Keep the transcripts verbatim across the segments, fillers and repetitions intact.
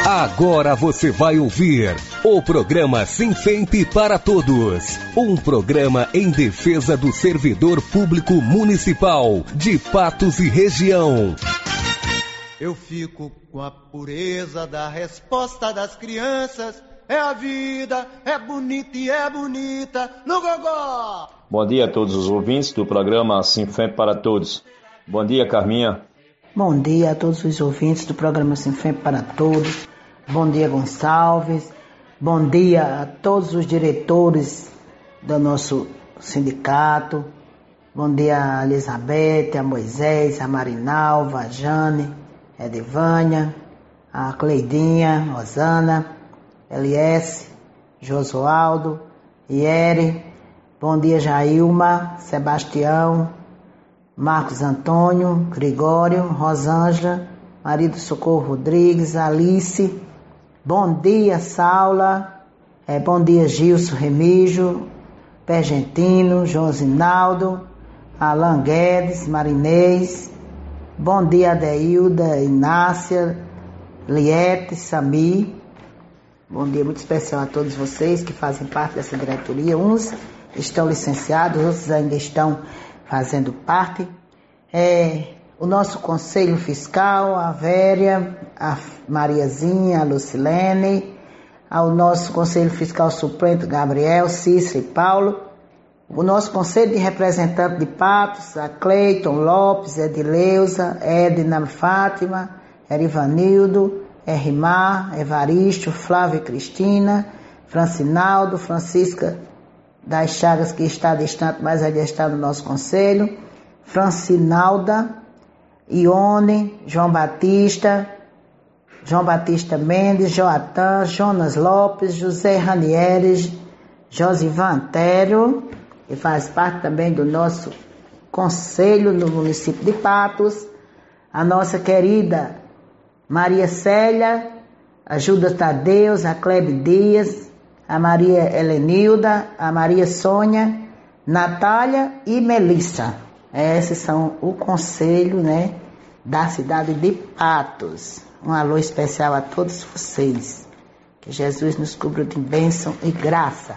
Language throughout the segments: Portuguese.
Agora você vai ouvir o programa Sinfemp para Todos. Um programa em defesa do servidor público municipal de Patos e região. Eu fico com a pureza da resposta das crianças. É a vida, é bonita e é bonita no gogó. Bom dia a todos os ouvintes do programa Sinfemp para Todos. Bom dia, Carminha. Bom dia a todos os ouvintes do programa Sinfemp para Todos. Bom dia, Gonçalves. Bom dia a todos os diretores do nosso sindicato. Bom dia a Elizabeth, a Moisés, a Marinalva, a Jane, a Edivânia, a Cleidinha, Rosana, Eliesse, Josualdo, Iere. Bom dia, Jailma, Sebastião, Marcos Antônio, Gregório, Rosângela, Maria do Socorro Rodrigues, Alice. Bom dia, Saula. É, bom dia, Gilson Remígio, Pergentino, Josinaldo, Alan Guedes, Marinês. Bom dia, Adeilda, Inácia, Liette, Sami. Bom dia muito especial a todos vocês que fazem parte dessa diretoria. Uns estão licenciados, outros ainda estão fazendo parte. É, o nosso Conselho Fiscal, a Véria, a Mariazinha, a Lucilene, ao nosso Conselho Fiscal Suplente, Gabriel, Cícero e Paulo, o nosso Conselho de Representantes de Patos, a Cleiton Lopes, Edileuza, Edna Fátima, Erivanildo, Errimar, Evaristo, Flávia Cristina, Francinaldo, Francisca das Chagas, que está distante, mas ainda está no nosso Conselho, Francinalda, Ione, João Batista, João Batista Mendes, Joatan, Jonas Lopes, José Ranieres, Josivan Antério, que faz parte também do nosso conselho no município de Patos, a nossa querida Maria Célia, a Judas Tadeus, a Clebe Dias, a Maria Helenilda, a Maria Sônia, Natália e Melissa. Esses são o conselho, né, da cidade de Patos. Um alô especial a todos vocês. Que Jesus nos cubra de bênção e graça.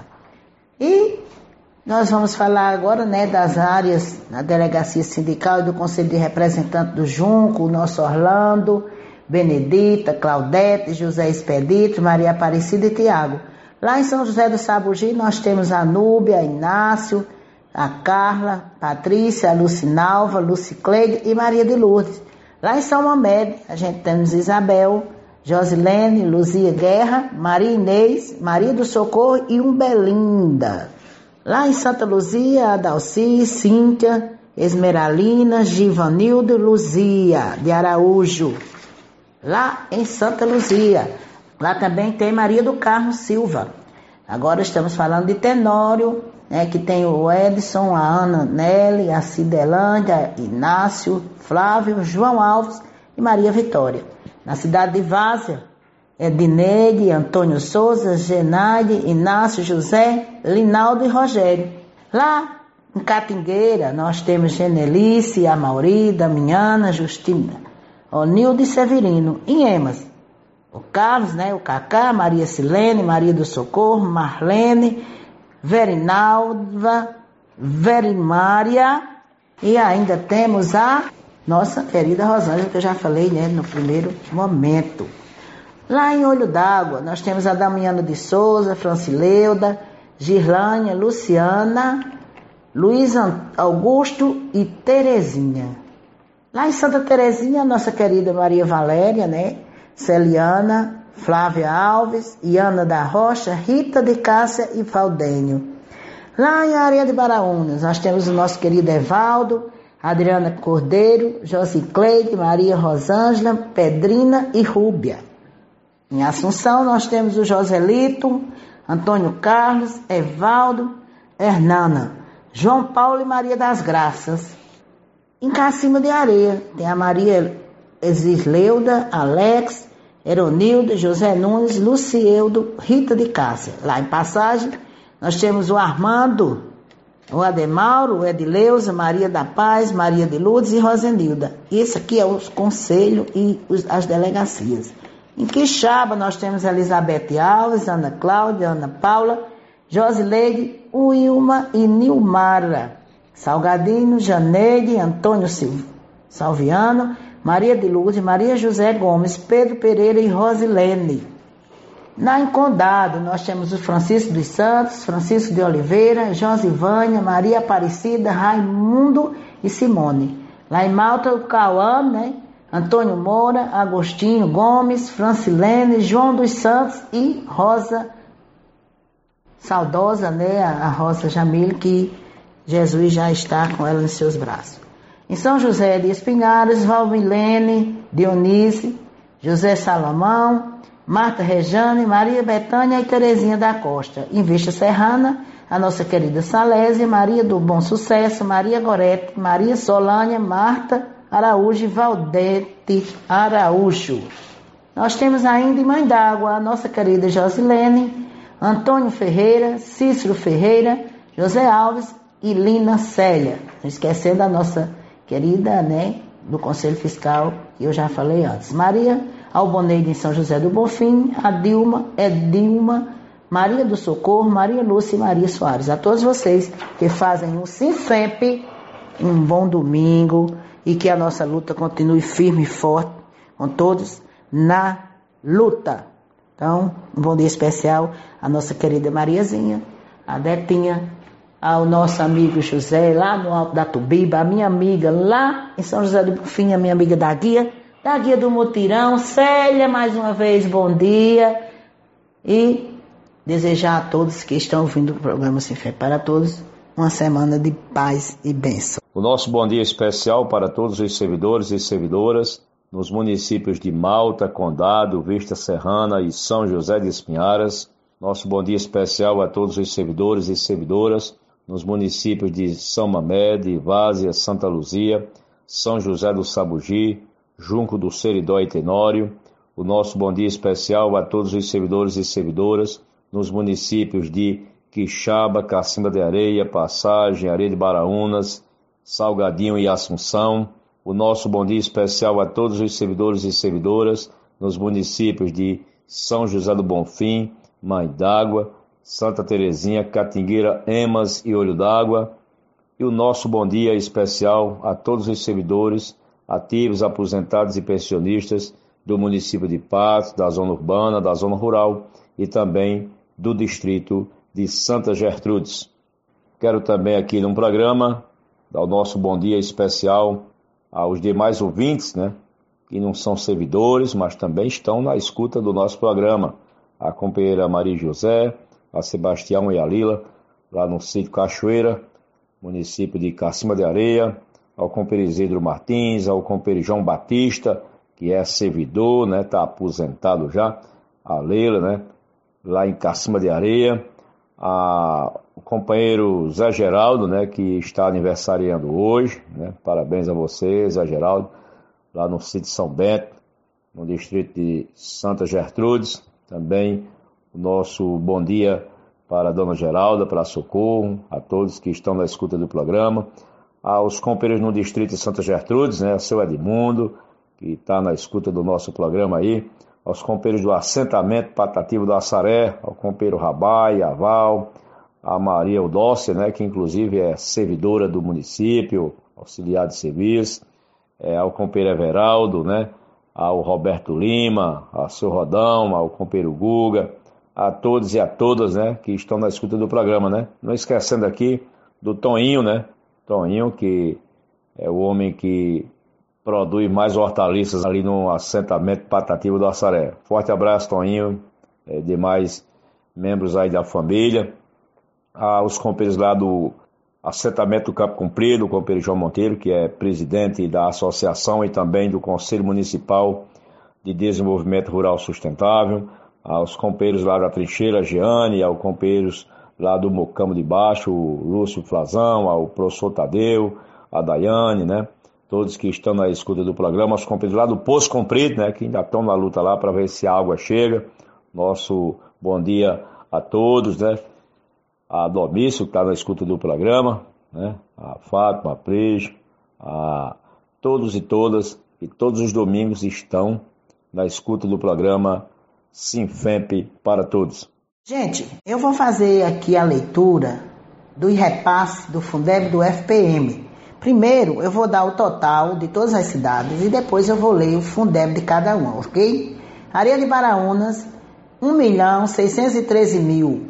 E nós vamos falar agora, né, das áreas da Delegacia Sindical e do Conselho de Representantes do Junco, o nosso Orlando, Benedita, Claudete, José Expedito, Maria Aparecida e Tiago. Lá em São José do Sabugi nós temos a Núbia, Inácio, a Carla, Patrícia, a Lucinalva, Lucicleide e Maria de Lourdes. Lá em São Mamede, a gente temos Isabel, Josilene, Luzia Guerra, Maria Inês, Maria do Socorro e Umbelinda. Lá em Santa Luzia, Adalci, Cíntia, Esmeralina, Givanildo e Luzia de Araújo. Lá em Santa Luzia, lá também tem Maria do Carmo Silva. Agora estamos falando de Tenório, né, que tem o Edson, a Ana Nelly, a Cidelândia, Inácio, Flávio, João Alves e Maria Vitória. Na cidade de Várzea, é Dineide, Antônio Souza, Genaide, Inácio, José, Linaldo e Rogério. Lá em Catingueira, nós temos Genelice, Amauri, Damiana, Justina, Onildo e Severino. Em Emas, o Carlos, né, o Cacá, Maria Silene, Maria do Socorro, Marlene, Verinalva, Verimária e ainda temos a nossa querida Rosângela, que eu já falei, né, no primeiro momento. Lá em Olho d'Água, nós temos a Damiana de Souza, Francileuda, Girlânia, Luciana, Luiz Augusto e Terezinha. Lá em Santa Terezinha, a nossa querida Maria Valéria, né, Celiana, Flávia Alves, Iana da Rocha, Rita de Cássia e Valdênio. Lá em Areia de Baraúnas, nós temos o nosso querido Evaldo, Adriana Cordeiro, Josicleide, Maria Rosângela, Pedrina e Rúbia. Em Assunção, nós temos o Joselito, Antônio Carlos, Evaldo, Hernana, João Paulo e Maria das Graças. Em Cacima de Areia, tem a Maria Exisleuda, Alex, Eronildo, José Nunes, Lucieudo, Rita de Cássia. Lá em Passagem, nós temos o Armando, o Ademauro, o Edileuza, Maria da Paz, Maria de Lourdes e Rosenilda. Esse aqui é o conselho e os, as delegacias. Em Quixaba nós temos Elizabeth Alves, Ana Cláudia, Ana Paula, Josileide, Wilma e Nilmara. Salgadinho, Janeide, Antônio Silva, Salviano, Maria de Lourdes, Maria José Gomes, Pedro Pereira e Rosilene. Na Incondado, nós temos o Francisco dos Santos, Francisco de Oliveira, Josivânia, Maria Aparecida, Raimundo e Simone. Lá em Malta, o Cauã, né? Antônio Moura, Agostinho Gomes, Francilene, João dos Santos e Rosa, saudosa, né? A Rosa Jamil, que Jesus já está com ela nos seus braços. Em São José de Espinharas, Valmilene, Dionísio, José Salomão, Marta Rejane, Maria Betânia e Terezinha da Costa. Em Vista Serrana, a nossa querida Salésia, Maria do Bom Sucesso, Maria Gorete, Maria Solânia, Marta Araújo e Valdete Araújo. Nós temos ainda em Mãe d'Água a nossa querida Josilene, Antônio Ferreira, Cícero Ferreira, José Alves e Lina Célia. Não esquecendo da nossa querida, né, do Conselho Fiscal, que eu já falei antes. Maria Alboneide em São José do Bonfim, a Dilma, Edilma, Maria do Socorro, Maria Lúcia e Maria Soares. A todos vocês que fazem o Sinfemp, um bom domingo e que a nossa luta continue firme e forte, com todos na luta. Então, um bom dia especial à nossa querida Mariazinha, a Detinha, ao nosso amigo José, lá no Alto da Tubiba, a minha amiga lá em São José do Bonfim, a minha amiga da Guia, da Guia do Mutirão, Célia, mais uma vez, bom dia. E desejar a todos que estão ouvindo o programa Sem Fé para Todos, uma semana de paz e bênção. O nosso bom dia especial para todos os servidores e servidoras nos municípios de Malta, Condado, Vista Serrana e São José de Espinharas. Nosso bom dia especial a todos os servidores e servidoras nos municípios de São Mamede, Várzea, Santa Luzia, São José do Sabugi, Junco do Seridó e Tenório. O nosso bom dia especial a todos os servidores e servidoras nos municípios de Quixaba, Cacimba de Areia, Passagem, Areia de Baraúnas, Salgadinho e Assunção. O nosso bom dia especial a todos os servidores e servidoras nos municípios de São José do Bonfim, Mãe d'Água, Santa Terezinha, Catingueira, Emas e Olho d'Água. E o nosso bom dia especial a todos os servidores, ativos, aposentados e pensionistas do município de Patos, da zona urbana, da zona rural e também do distrito de Santa Gertrudes. Quero também aqui no programa dar o nosso bom dia especial aos demais ouvintes, né, que não são servidores, mas também estão na escuta do nosso programa. A companheira Maria José, a Sebastião e a Lila, lá no sítio Cachoeira, município de Cacimba de Areia, ao companheiro Isidro Martins, ao companheiro João Batista, que é servidor, né, está aposentado já, a Leila, né, lá em Cacimba de Areia, a, o companheiro Zé Geraldo, né, que está aniversariando hoje, né, parabéns a você, Zé Geraldo, lá no sítio São Bento, no distrito de Santa Gertrudes. Também o nosso bom dia para a dona Geralda, para a Socorro, a todos que estão na escuta do programa, aos companheiros no distrito de Santa Gertrudes, né, seu Edmundo, que está na escuta do nosso programa aí, aos companheiros do assentamento Patativo do Assaré, ao companheiro Rabai, a Val, a Maria Eudócia, né, que inclusive é servidora do município, auxiliar de serviço, é, ao companheiro Everaldo, né, ao Roberto Lima, ao seu Rodão, ao companheiro Guga, a todos e a todas, né, que estão na escuta do programa, né. Não esquecendo aqui do Toninho, né, Toninho, que é o homem que produz mais hortaliças ali no assentamento Patativo do Assaré. Forte abraço, Toninho, é, demais membros aí da família, aos companheiros lá do assentamento do Campo Comprido, o companheiro João Monteiro, que é presidente da associação e também do Conselho Municipal de Desenvolvimento Rural Sustentável, aos companheiros lá da Trincheira, Giane, aos companheiros lá do Mocamo de Baixo, o Lúcio Flazão, ao professor Tadeu, a Daiane, né? Todos que estão na escuta do programa, os companheiros lá do Poço Comprido, né? Que ainda estão na luta lá para ver se a água chega. Nosso bom dia a todos, né? A Domício, que está na escuta do programa, né? A Fátima, a Prejo, a todos e todas, que todos os domingos estão na escuta do programa Sinfemp para Todos. Gente, eu vou fazer aqui a leitura do repasse do Fundeb do F P M. Primeiro, eu vou dar o total de todas as cidades e depois eu vou ler o Fundeb de cada uma, ok? Areia de Baraunas, um milhão seiscentos e treze mil.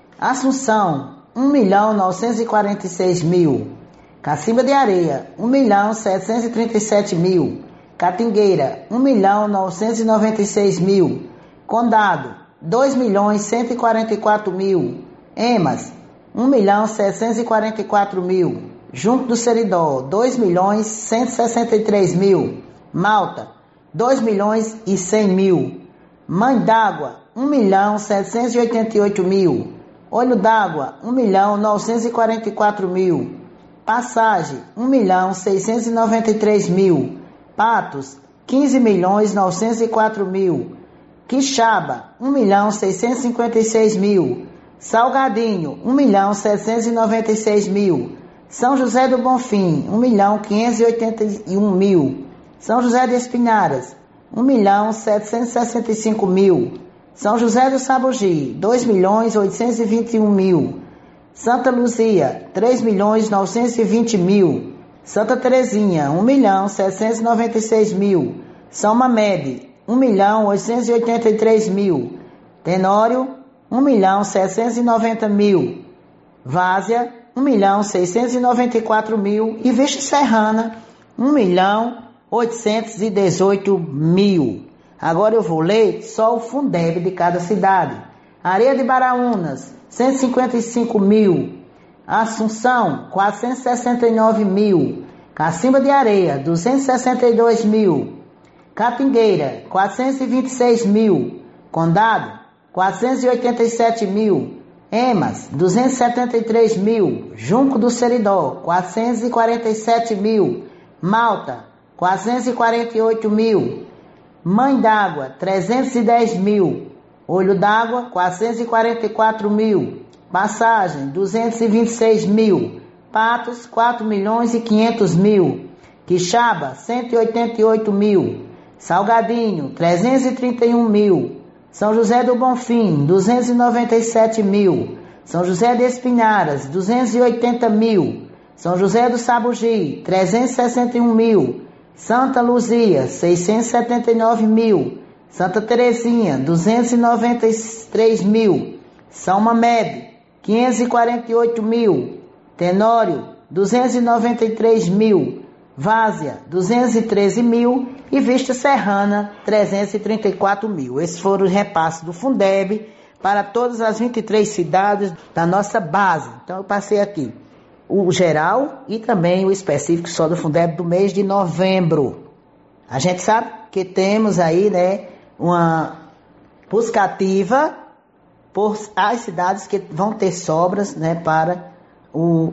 Assunção, um milhão novecentos e quarenta e seis mil. Cacimba de Areia, um milhão setecentos e trinta e sete mil. Catingueira, um milhão novecentos e noventa e seis mil. Condado, dois milhões cento e quarenta e quatro mil. Emas, um milhão setecentos e quarenta e quatro mil. Junco do Seridó, dois milhões cento e sessenta e três mil. Malta, dois milhões e cem mil. Mãe d'Água, um milhão setecentos e oitenta e oito mil. Olho d'Água, um milhão novecentos e quarenta e quatro mil. Passagem, um milhão seiscentos e noventa e três mil. Patos, quinze milhões novecentos e quatro mil. Quixaba, um milhão seiscentos e cinquenta e seis mil. Salgadinho, um milhão setecentos e noventa e seis mil. São José do Bonfim, um milhão quinhentos e oitenta e um mil. São José de Espinharas, um milhão setecentos e sessenta e cinco mil. São José do Sabugi, dois milhões oitocentos e vinte e um mil. Santa Luzia, três milhões novecentos e vinte mil. Santa Terezinha, um milhão setecentos e noventa e seis mil. São Mamede, um milhão oitocentos e oitenta e três mil. Tenório, um milhão setecentos e noventa mil. Várzea, um milhão seiscentos e noventa e quatro mil. E Vista Serrana, um milhão oitocentos e dezoito mil. Agora eu vou ler só o Fundeb de cada cidade. Areia de Baraunas, cento e cinquenta e cinco mil. Assunção, quatrocentos e sessenta e nove mil. Cacimba de Areia, duzentos e sessenta e dois mil. Catingueira, quatrocentos e vinte e seis mil. Condado, quatrocentos e oitenta e sete mil. Emas, duzentos e setenta e três mil. Junco do Seridó, quatrocentos e quarenta e sete mil. Malta, quatrocentos e quarenta e oito mil. Mãe d'Água, trezentos e dez mil. Olho d'Água, quatrocentos e quarenta e quatro mil. Passagem, duzentos e vinte e seis mil. Patos, quatro milhões e quinhentos mil. Quixaba, cento e oitenta e oito mil. Salgadinho, trezentos e trinta e um mil. São José do Bonfim, duzentos e noventa e sete mil. São José de Espinharas, duzentos e oitenta mil. São José do Sabugi, trezentos e sessenta e um mil. Santa Luzia, seiscentos e setenta e nove mil. Santa Terezinha, duzentos e noventa e três mil. São Mamede, quinhentos e quarenta e oito mil. Tenório, duzentos e noventa e três mil. Várzea, duzentos e treze mil. E Vista Serrana, trezentos e trinta e quatro mil. Esses foram os repasses do Fundeb para todas as vinte e três cidades da nossa base. Então eu passei aqui o geral e também o específico só do Fundeb do mês de novembro. A gente sabe que temos aí, né, uma busca ativa por as cidades que vão ter sobras, né, para o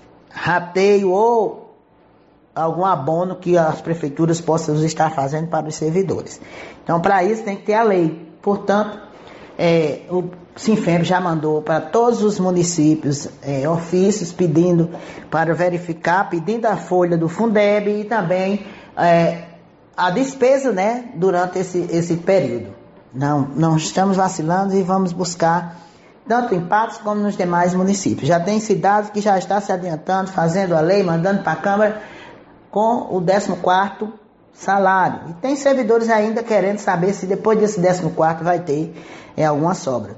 rateio ou algum abono que as prefeituras possam estar fazendo para os servidores. Então, para isso tem que ter a lei. Portanto, é, o Sinfemp já mandou para todos os municípios é, ofícios pedindo para verificar, pedindo a folha do Fundeb e também é, a despesa, né, durante esse, esse período. Não, não estamos vacilando e vamos buscar tanto em Patos como nos demais municípios. Já tem cidades que já estão se adiantando, fazendo a lei, mandando para a Câmara com o décimo quarto salário. E tem servidores ainda querendo saber se depois desse décimo quarto vai ter é, alguma sobra.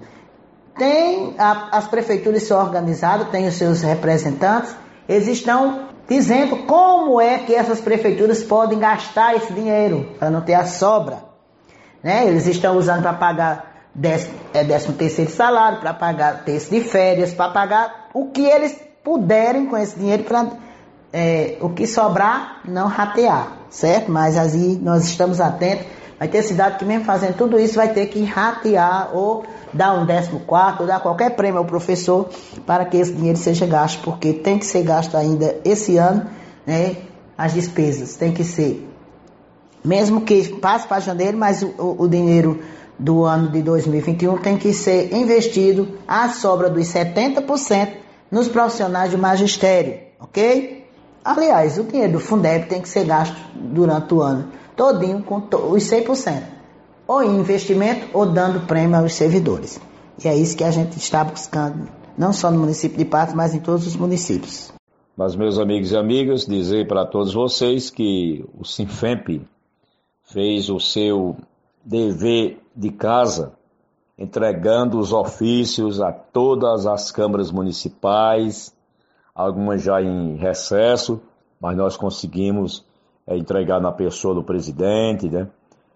Tem a, as prefeituras são organizadas, tem os seus representantes, eles estão dizendo como é que essas prefeituras podem gastar esse dinheiro para não ter a sobra. Né? Eles estão usando para pagar décimo, é, décimo terceiro salário, para pagar terço de férias, para pagar o que eles puderem com esse dinheiro para é, o que sobrar não ratear, certo? Mas aí nós estamos atentos. Vai ter cidade que mesmo fazendo tudo isso vai ter que ratear ou dar um décimo quarto, ou dar qualquer prêmio ao professor para que esse dinheiro seja gasto, porque tem que ser gasto ainda esse ano, né? As despesas tem que ser, mesmo que passe para janeiro, mas o, o, o dinheiro do ano de dois mil e vinte e um tem que ser investido a sobra dos setenta por cento nos profissionais do magistério, ok? Aliás, o dinheiro do Fundeb tem que ser gasto durante o ano todinho com to- os cem por cento. ou em investimento ou dando prêmio aos servidores. E é isso que a gente está buscando, não só no município de Patos, mas em todos os municípios. Mas, meus amigos e amigas, dizer para todos vocês que o Sinfemp fez o seu dever de casa, entregando os ofícios a todas as câmaras municipais, algumas já em recesso, mas nós conseguimos é, entregar na pessoa do presidente, né,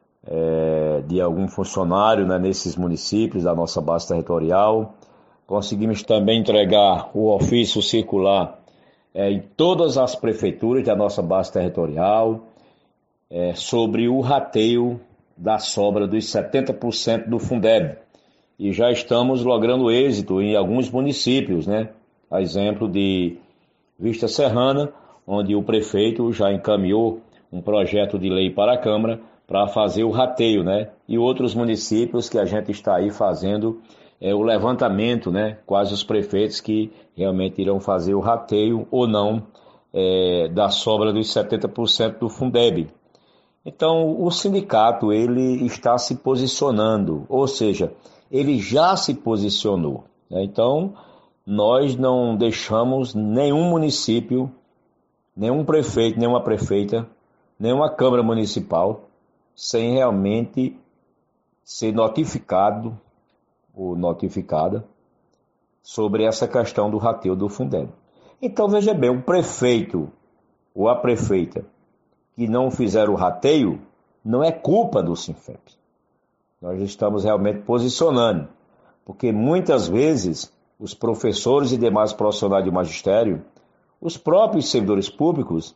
é, de algum funcionário, né, nesses municípios da nossa base territorial. Conseguimos também entregar o ofício circular é, em todas as prefeituras da nossa base territorial, é, sobre o rateio da sobra dos setenta por cento do Fundeb. E já estamos logrando êxito em alguns municípios, né? A exemplo de Vista Serrana, onde o prefeito já encaminhou um projeto de lei para a Câmara para fazer o rateio, né? E outros municípios que a gente está aí fazendo é, o levantamento, né? Quais os prefeitos que realmente irão fazer o rateio ou não é, da sobra dos setenta por cento do Fundeb. Então, o sindicato ele está se posicionando, ou seja, ele já se posicionou, né? Então, nós não deixamos nenhum município, nenhum prefeito, nenhuma prefeita, nenhuma Câmara Municipal sem realmente ser notificado ou notificada sobre essa questão do rateio do Fundeb. Então, veja bem, o prefeito ou a prefeita que não fizeram o rateio, não é culpa do Sinfemp. Nós estamos realmente posicionando, porque muitas vezes os professores e demais profissionais de magistério, os próprios servidores públicos,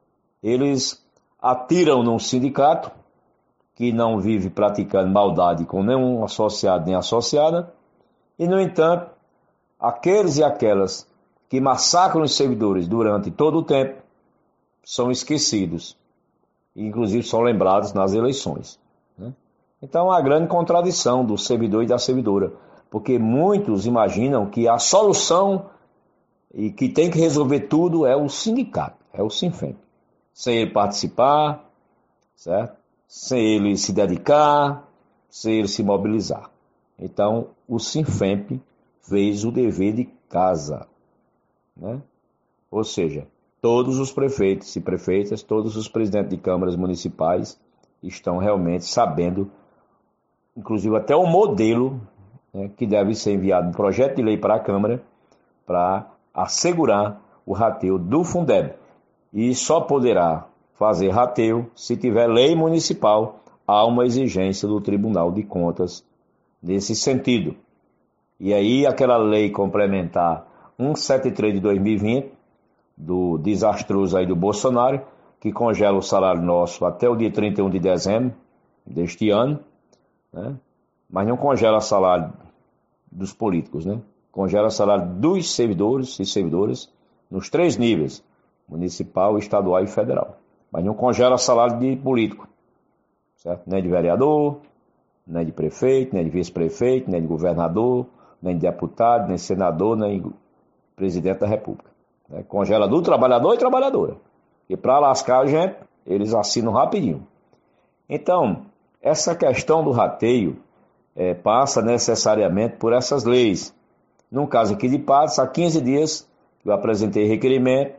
eles atiram num sindicato que não vive praticando maldade com nenhum associado nem associada, e, no entanto, aqueles e aquelas que massacram os servidores durante todo o tempo são esquecidos. Inclusive são lembrados nas eleições, né? Então, há uma grande contradição do servidor e da servidora, porque muitos imaginam que a solução e que tem que resolver tudo é o sindicato, é o Sinfemp. Sem ele participar, certo? Sem ele se dedicar, sem ele se mobilizar. Então, o Sinfemp fez o dever de casa, né? Ou seja, todos os prefeitos e prefeitas, todos os presidentes de câmaras municipais estão realmente sabendo, inclusive até o modelo, né, que deve ser enviado um projeto de lei para a Câmara para assegurar o rateio do Fundeb. E só poderá fazer rateio se tiver lei municipal. Há uma exigência do Tribunal de Contas nesse sentido. E aí aquela lei complementar cento e setenta e três de dois mil e vinte, do desastroso aí do Bolsonaro, que congela o salário nosso até o dia trinta e um de dezembro deste ano, né? Mas não congela o salário dos políticos, né? Congela o salário dos servidores e servidoras nos três níveis, municipal, estadual e federal. Mas não congela o salário de político, certo? Nem de vereador, nem de prefeito, nem de vice-prefeito, nem de governador, nem de deputado, nem de senador, nem de presidente da República. Né? Congela do trabalhador e trabalhadora. E para lascar a gente, eles assinam rapidinho. Então, essa questão do rateio é, passa necessariamente por essas leis. No caso aqui de Patos, há quinze dias eu apresentei requerimento,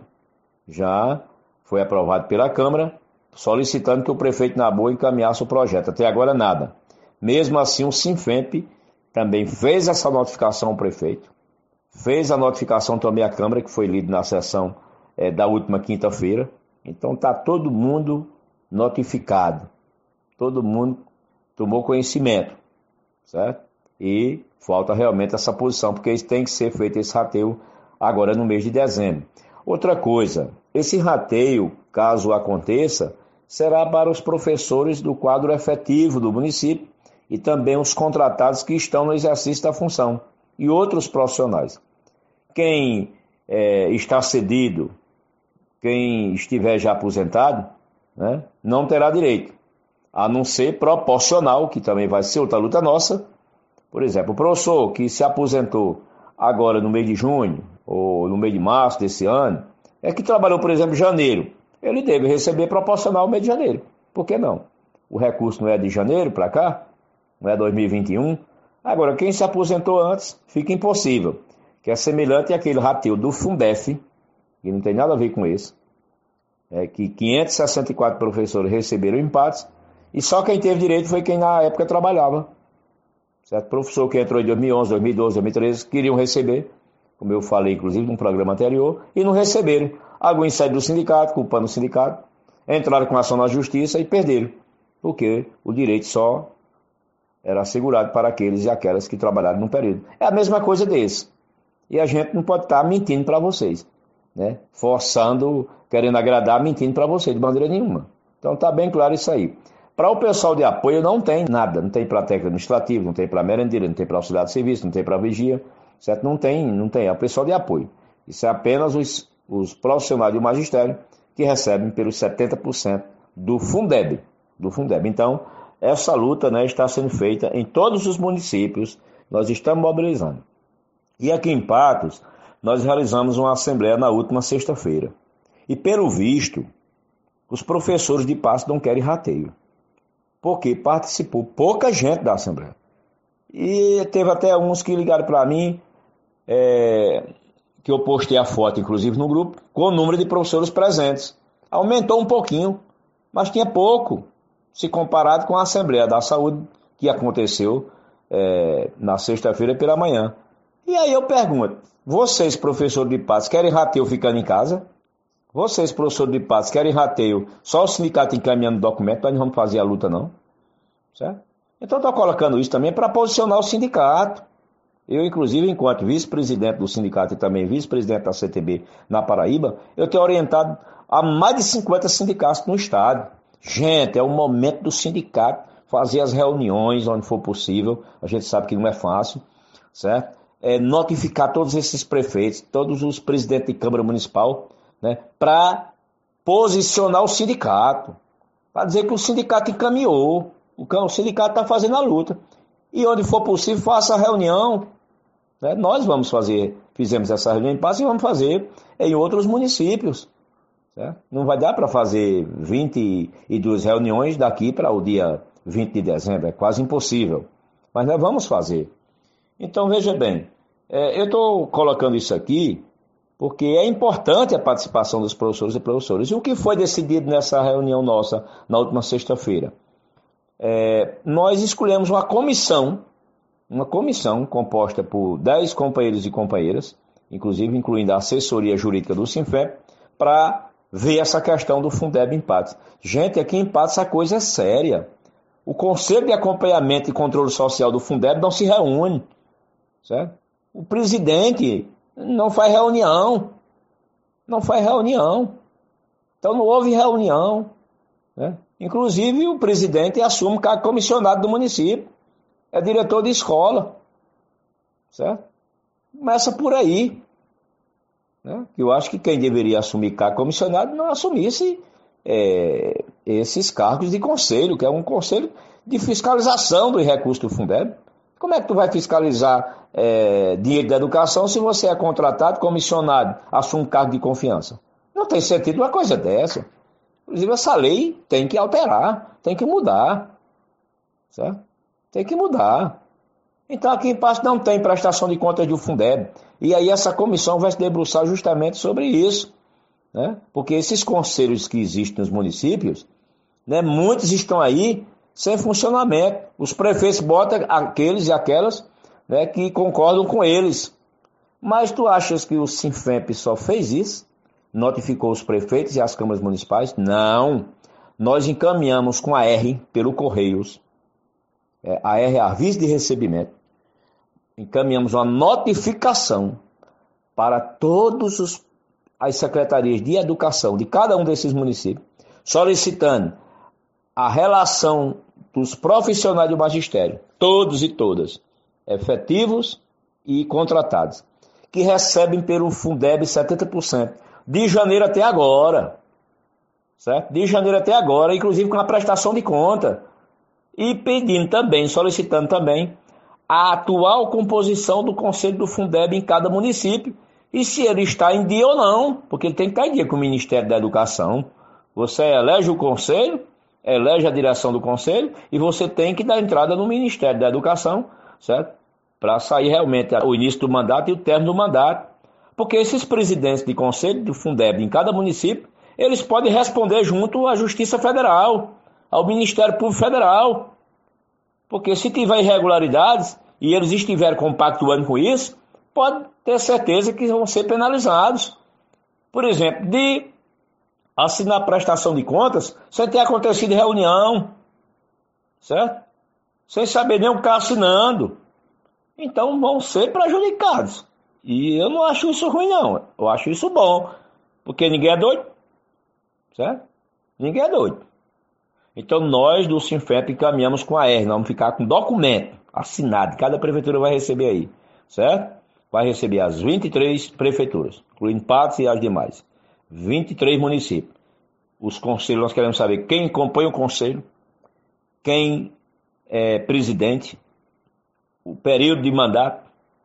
já foi aprovado pela Câmara, solicitando que o prefeito Naboa encaminhasse o projeto. Até agora nada. Mesmo assim, o Sinfemp também fez essa notificação ao prefeito, fez a notificação também à Câmara, que foi lida na sessão é, da última quinta-feira. Então está todo mundo notificado, todo mundo tomou conhecimento, certo? E falta realmente essa posição, porque tem que ser feito esse rateio agora no mês de dezembro. Outra coisa, esse rateio, caso aconteça, será para os professores do quadro efetivo do município e também os contratados que estão no exercício da função e outros profissionais. Quem é, está cedido, quem estiver já aposentado, né, não terá direito, a não ser proporcional, que também vai ser outra luta nossa. Por exemplo, o professor que se aposentou agora no mês de junho ou no mês de março desse ano, é que trabalhou, por exemplo, em janeiro, ele deve receber proporcional no mês de janeiro. Por que não? O recurso não é de janeiro para cá? não é dois mil e vinte e um. Agora, quem se aposentou antes, fica impossível, que é semelhante àquele rateio do Fundef, que não tem nada a ver com esse, é que quinhentos e sessenta e quatro professores receberam empates, e só quem teve direito foi quem na época trabalhava. Certo? Professor que entrou em dois mil e onze, dois mil e doze, dois mil e treze, queriam receber, como eu falei, inclusive, num programa anterior, e não receberam. Alguns saíram do sindicato, culpando o sindicato, entraram com ação na justiça e perderam, porque o direito só era assegurado para aqueles e aquelas que trabalharam num período. É a mesma coisa desse. E a gente não pode estar mentindo para vocês, né? Forçando, querendo agradar, mentindo para vocês, de maneira nenhuma. Então está bem claro isso aí. Para o pessoal de apoio não tem nada, não tem para técnico administrativo, não tem para merendeira, não tem para auxiliar de serviço, não tem para vigia, certo? Não tem, não tem, é o pessoal de apoio. Isso é apenas os, os profissionais do magistério que recebem pelos setenta por cento do Fundeb, do Fundeb. Então, essa luta, né, está sendo feita em todos os municípios, nós estamos mobilizando. E aqui em Patos, nós realizamos uma assembleia na última sexta-feira. E pelo visto, os professores de Patos não querem rateio, porque participou pouca gente da Assembleia. E teve até uns que ligaram para mim, é, que eu postei a foto, inclusive, no grupo, com o número de professores presentes. Aumentou um pouquinho, mas tinha pouco, se comparado com a Assembleia da Saúde, que aconteceu é, na sexta-feira pela manhã. E aí eu pergunto, vocês, professores de Patos, querem rateio ficando em casa? Vocês, professores de Patos, querem rateio só o sindicato encaminhando documento, nós não vamos fazer a luta, não? Certo? Então, estou colocando isso também para posicionar o sindicato. Eu, inclusive, enquanto vice-presidente do sindicato e também vice-presidente da C T B na Paraíba, eu tenho orientado a mais de cinquenta sindicatos no estado. Gente, é o momento do sindicato fazer as reuniões onde for possível. A gente sabe que não é fácil, certo? É notificar todos esses prefeitos, todos os presidentes de Câmara Municipal, né, para posicionar o sindicato, para dizer que o sindicato encaminhou, o sindicato está fazendo a luta. E onde for possível, faça a reunião. Né? Nós vamos fazer, fizemos essa reunião em Patos e vamos fazer em outros municípios. Certo? Não vai dar para fazer vinte e duas reuniões daqui para o dia vinte de dezembro, é quase impossível. Mas nós vamos fazer. Então, veja bem, é, eu estou colocando isso aqui porque é importante a participação dos professores e professoras. E o que foi decidido nessa reunião nossa, na última sexta-feira? É, nós escolhemos uma comissão, uma comissão composta por dez companheiros e companheiras, inclusive incluindo a assessoria jurídica do Sinfep, para ver essa questão do Fundeb em Patos. Gente, aqui em Patos a coisa é séria. O Conselho de Acompanhamento e Controle Social do Fundeb não se reúne, certo? O presidente não faz reunião, não faz reunião. Então não houve reunião, né? Inclusive o presidente assume cargo comissionado do município, é diretor de escola, certo? Começa por aí, né? Eu acho que quem deveria assumir cargo comissionado não assumisse é, esses cargos de conselho, que é um conselho de fiscalização dos recursos do Fundeb. Como é que tu vai fiscalizar é, dinheiro da educação se você é contratado, comissionado, assume um cargo de confiança? Não tem sentido uma coisa dessa. Inclusive, essa lei tem que alterar, tem que mudar, certo? Tem que mudar. Então, aqui em Patos não tem prestação de contas do Fundeb. E aí essa comissão vai se debruçar justamente sobre isso, né? Porque esses conselhos que existem nos municípios, né, muitos estão aí sem funcionamento. Os prefeitos botam aqueles e aquelas, né, que concordam com eles. Mas tu achas que o Sinfep só fez isso? Notificou os prefeitos e as câmaras municipais? Não. Nós encaminhamos com a R pelo Correios. É, a R é aviso de recebimento. Encaminhamos uma notificação para todas as secretarias de educação de cada um desses municípios, solicitando a relação dos profissionais do magistério, todos e todas, efetivos e contratados, que recebem pelo Fundeb setenta por cento. De janeiro até agora, certo? De janeiro até agora, inclusive com a prestação de conta. E pedindo também, solicitando também, a atual composição do Conselho do Fundeb em cada município. E se ele está em dia ou não, porque ele tem que estar em dia com o Ministério da Educação. Você elege o Conselho, elege a direção do conselho e você tem que dar entrada no Ministério da Educação, certo? Para sair realmente o início do mandato e o término do mandato. Porque esses presidentes de conselho do Fundeb em cada município, eles podem responder junto à Justiça Federal, ao Ministério Público Federal. Porque se tiver irregularidades e eles estiverem compactuando com isso, pode ter certeza que vão ser penalizados. Por exemplo, de assinar prestação de contas sem ter acontecido reunião, certo? Sem saber nem o que está assinando. Então vão ser prejudicados. E eu não acho isso ruim, não. Eu acho isso bom. Porque ninguém é doido. Certo? Ninguém é doido. Então nós do Sinfep encaminhamos com a R. Nós vamos ficar com documento assinado. Cada prefeitura vai receber aí. Certo? Vai receber as vinte e três prefeituras, incluindo Patos e as demais. vinte e três municípios. Os conselhos, nós queremos saber quem compõe o conselho, quem é presidente, o período de mandato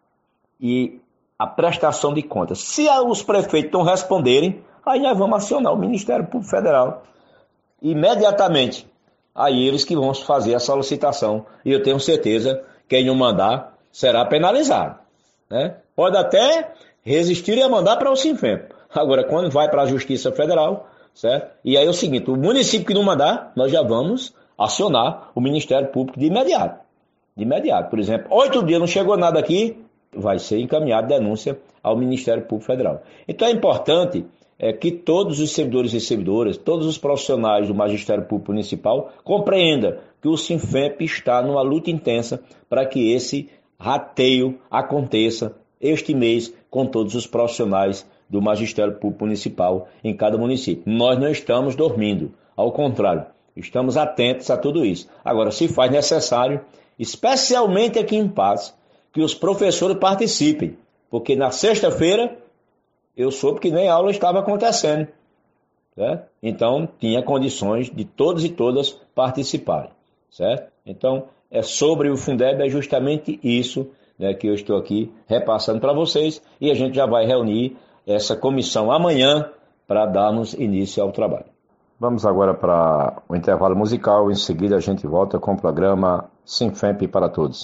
e a prestação de contas. Se os prefeitos não responderem, aí nós vamos acionar o Ministério Público Federal imediatamente. Aí eles que vão fazer a solicitação. E eu tenho certeza que quem não mandar será penalizado. Né? Pode até resistir e mandar para o Sinfep. Agora, quando vai para a Justiça Federal, certo? E aí é o seguinte, o município que não mandar, nós já vamos acionar o Ministério Público de imediato. De imediato. Por exemplo, oito dias não chegou nada aqui, vai ser encaminhada denúncia ao Ministério Público Federal. Então é importante é, que todos os servidores e servidoras, todos os profissionais do Magistério Público Municipal compreendam que o Sinfep está numa luta intensa para que esse rateio aconteça este mês com todos os profissionais do Magistério Público Municipal em cada município. Nós não estamos dormindo, ao contrário, estamos atentos a tudo isso. Agora, se faz necessário, especialmente aqui em Patos, que os professores participem, porque na sexta-feira eu soube que nem aula estava acontecendo, certo? Então tinha condições de todos e todas participarem, certo? Então é sobre o Fundeb, é justamente isso, né, que eu estou aqui repassando para vocês e a gente já vai reunir essa comissão amanhã para darmos início ao trabalho. Vamos agora para o intervalo musical, em seguida a gente volta com o programa Sinfep para Todos.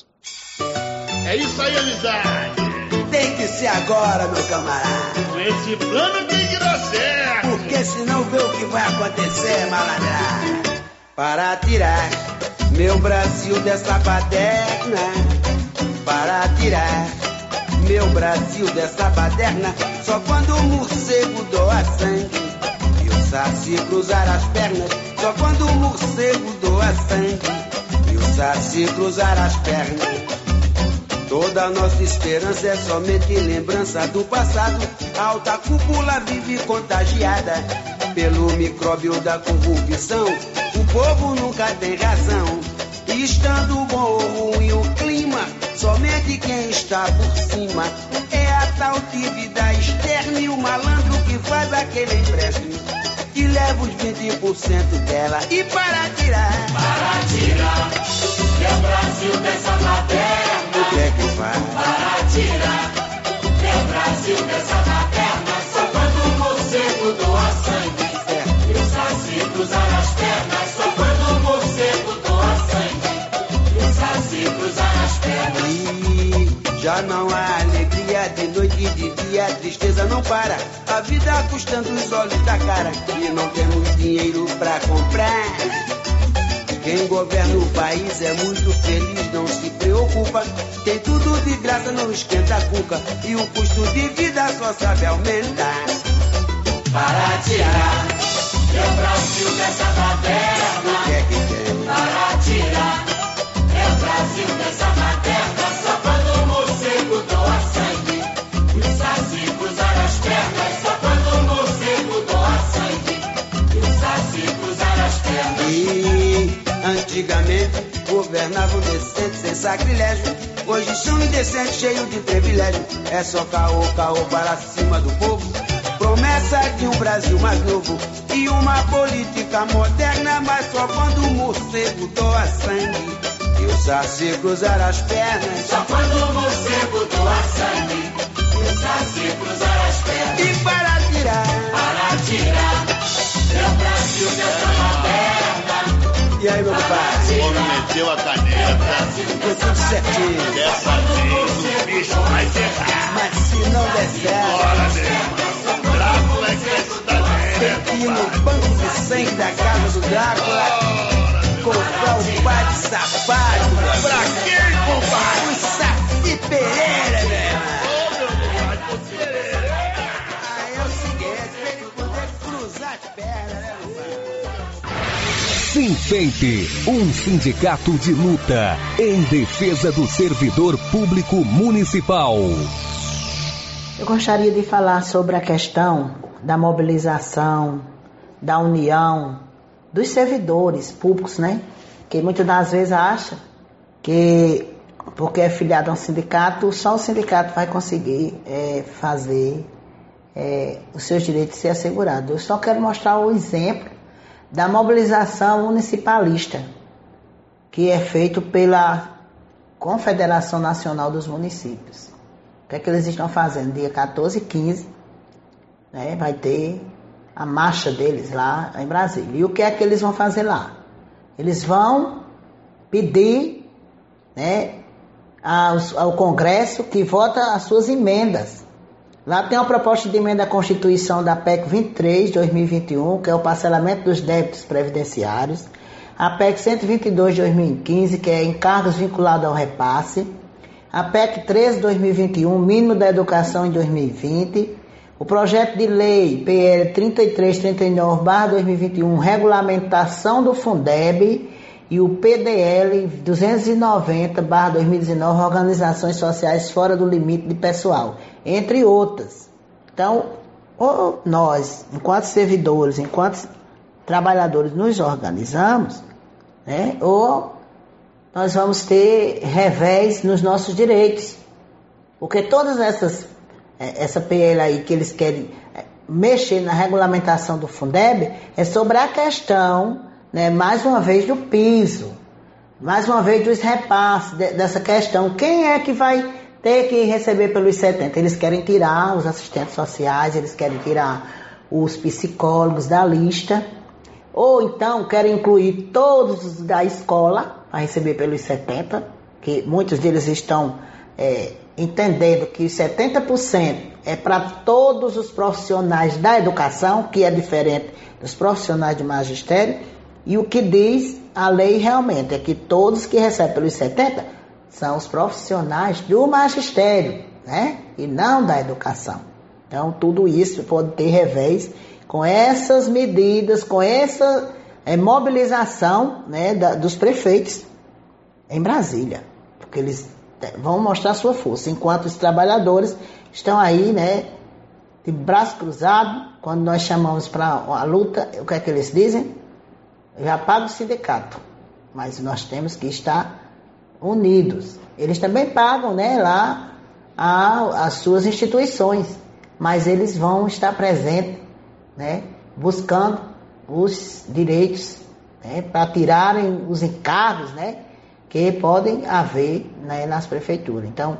É isso aí, amizade! Tem que ser agora, meu camarada! Com esse plano tem que dar certo! Porque senão vê o que vai acontecer, malandra! Para tirar meu Brasil dessa baderna, para tirar meu Brasil dessa baderna, só quando o morcego doa sangue e o saci cruzar as pernas, só quando o morcego doa sangue e o saci cruzar as pernas. Toda a nossa esperança é somente lembrança do passado. A alta cúpula vive contagiada pelo micróbio da corrupção. O povo nunca tem razão. E estando bom ou ruim o clima, somente quem está por cima é a tal dívida externa e o malandro que faz aquele empréstimo e leva os vinte por cento dela. E para tirar, para tirar meu Brasil dessa baderna, o que é que faz? Para tirar meu Brasil dessa baderna, só quando o morcego doa sangue e o saci cruzar as pernas, só quando o morcego doa sangue e o saci cruzar as pernas. E já não há alegria de noite e de dia, a tristeza não para, a vida custando os olhos da cara e não temos dinheiro pra comprar. Quem governa o país é muito feliz, não se preocupa. Tem tudo de graça, não esquenta a cuca. E o custo de vida só sabe aumentar. Para tirar meu Brasil dessa baderna, o que é que tem? Para tirar meu Brasil dessa baderna, só quando o morcego doa sangue e o saci cruzar as pernas, só quando o morcego doa sangue e o saci cruzar as pernas. E antigamente governavam decentes sem sacrilégio, hoje são indecentes, cheios de privilégio. É só caô, caô para cima do povo, promessa de um Brasil mais novo e uma política moderna, mas só quando o morcego doa sangue e o saci cruzar as pernas. Só quando o morcego doa sangue e o saci cruzar as pernas. E para tirar, para tirar meu Brasil dessa baderna, aí, meu compadre. O homem meteu a caneta. Ficou tudo certinho. Dessa vez o bicho vai ferrar. Mas se não der certo, Bora, meu irmão. Drácula é que tá tem que ir no banco de sangue da casa do Drácula, comprar um par de sapato. Pra quem, compadre? O Saci Pereira, meu irmão. Ô, meu compadre, você... Aí é o seguinte, tem que poder cruzar as pernas, né, meu pai? Sinfemp, um sindicato de luta em defesa do servidor público municipal. Eu gostaria de falar sobre a questão da mobilização, da união dos servidores públicos, né? Que muitas das vezes acha que porque é filiado a um sindicato, só o sindicato vai conseguir é, fazer é, os seus direitos ser assegurados. Eu só quero mostrar o exemplo da mobilização municipalista, que é feito pela Confederação Nacional dos Municípios. O que é que eles estão fazendo? Dia quatorze e quinze, né, vai ter a marcha deles lá em Brasília. E o que é que eles vão fazer lá? Eles vão pedir, né, aos, ao Congresso que vota as suas emendas. Lá tem uma proposta de emenda à Constituição da P E C vinte e três de dois mil e vinte e um, que é o parcelamento dos débitos previdenciários. A P E C cento e vinte e dois de dois mil e quinze, que é encargos vinculados ao repasse. A P E C treze de dois mil e vinte e um, mínimo da educação em dois mil e vinte. O projeto de lei P L trinta e três trinta e nove barra dois mil e vinte e um, regulamentação do Fundeb, e o P D L duzentos e noventa barra dois mil e dezenove, organizações sociais fora do limite de pessoal, entre outras. Então, ou nós, enquanto servidores, enquanto trabalhadores, nos organizamos, né, ou nós vamos ter revés nos nossos direitos. Porque todas essas, essa P L aí que eles querem mexer na regulamentação do Fundeb é sobre a questão, né, mais uma vez, do piso, mais uma vez dos repasses, de, dessa questão. Quem é que vai ter que receber pelos setenta? Eles querem tirar os assistentes sociais, eles querem tirar os psicólogos da lista, ou então querem incluir todos os da escola para receber pelos setenta, que muitos deles estão é, entendendo que os setenta por cento é para todos os profissionais da educação, que é diferente dos profissionais de magistério. E o que diz a lei realmente é que todos que recebem pelos setenta são os profissionais do magistério, né? E não da educação. Então, tudo isso pode ter revés com essas medidas, com essa é, mobilização, né, da, dos prefeitos em Brasília. Porque eles vão mostrar sua força, enquanto os trabalhadores estão aí, né, de braço cruzado. Quando nós chamamos para a luta, o que é que eles dizem? Já paga o sindicato, mas nós temos que estar unidos. Eles também pagam, né, lá a, as suas instituições, mas eles vão estar presentes, né, buscando os direitos, né, para tirarem os encargos, né, que podem haver, né, nas prefeituras. Então,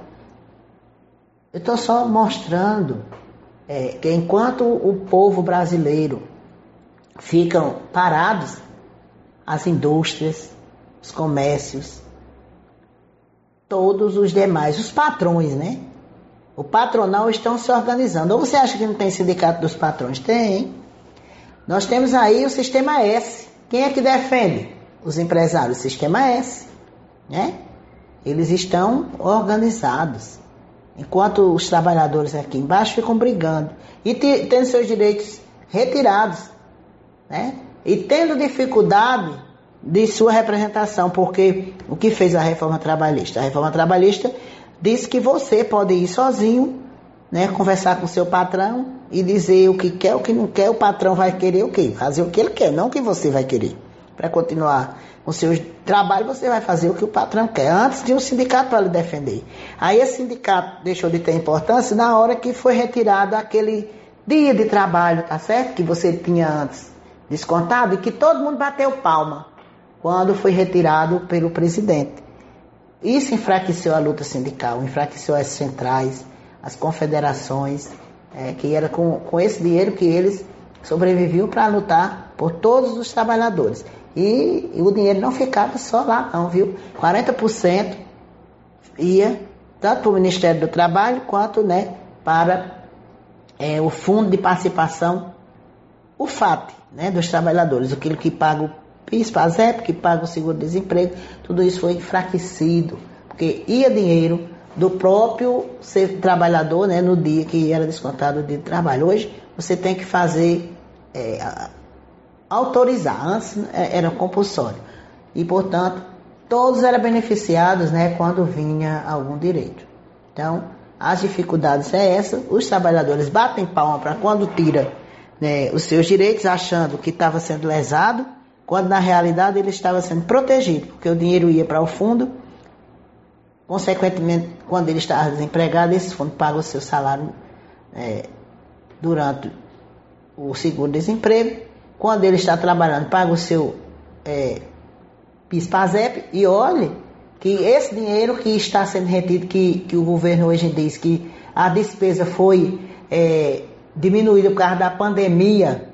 eu estou só mostrando é, que enquanto o povo brasileiro ficam parados, as indústrias, os comércios, todos os demais, os patrões, né? O patronal estão se organizando. Ou você acha que não tem sindicato dos patrões? Tem. Nós temos aí o Sistema S. Quem é que defende? Os empresários, o Sistema S, né? Eles estão organizados. Enquanto os trabalhadores aqui embaixo ficam brigando e tendo seus direitos retirados, né? E tendo dificuldade de sua representação, porque o que fez a reforma trabalhista? A reforma trabalhista diz que você pode ir sozinho, né, conversar com o seu patrão e dizer o que quer, o que não quer. O patrão vai querer o quê? Fazer o que ele quer, não o que você vai querer. Para continuar com o seu trabalho, você vai fazer o que o patrão quer, antes de um sindicato para lhe defender. Aí esse sindicato deixou de ter importância na hora que foi retirado aquele dia de trabalho, tá certo? Que você tinha antes descontado e que todo mundo bateu palma quando foi retirado pelo presidente. Isso enfraqueceu a luta sindical, enfraqueceu as centrais, as confederações, é, que era com, com esse dinheiro que eles sobreviviam para lutar por todos os trabalhadores. E, e o dinheiro não ficava só lá não, viu? quarenta por cento ia tanto para o Ministério do Trabalho quanto, né, para é, o Fundo de Participação, o F A P, né, dos trabalhadores, aquilo que paga o PIS, PASEP, que paga o seguro-desemprego, tudo isso foi enfraquecido, porque ia dinheiro do próprio ser trabalhador, né, no dia que era descontado o dia de trabalho. Hoje você tem que fazer, é, autorizar, antes era compulsório, e portanto todos eram beneficiados, né, quando vinha algum direito. Então, as dificuldades é essa, os trabalhadores batem palma para quando tira, né, os seus direitos, achando que estava sendo lesado, quando na realidade ele estava sendo protegido, porque o dinheiro ia para o fundo, consequentemente, quando ele estava desempregado, esse fundo paga o seu salário é, durante o seguro-desemprego, quando ele está trabalhando, paga o seu é, PIS, PASEP, e olhe que esse dinheiro que está sendo retido, que, que o governo hoje diz que a despesa foi é, diminuída por causa da pandemia,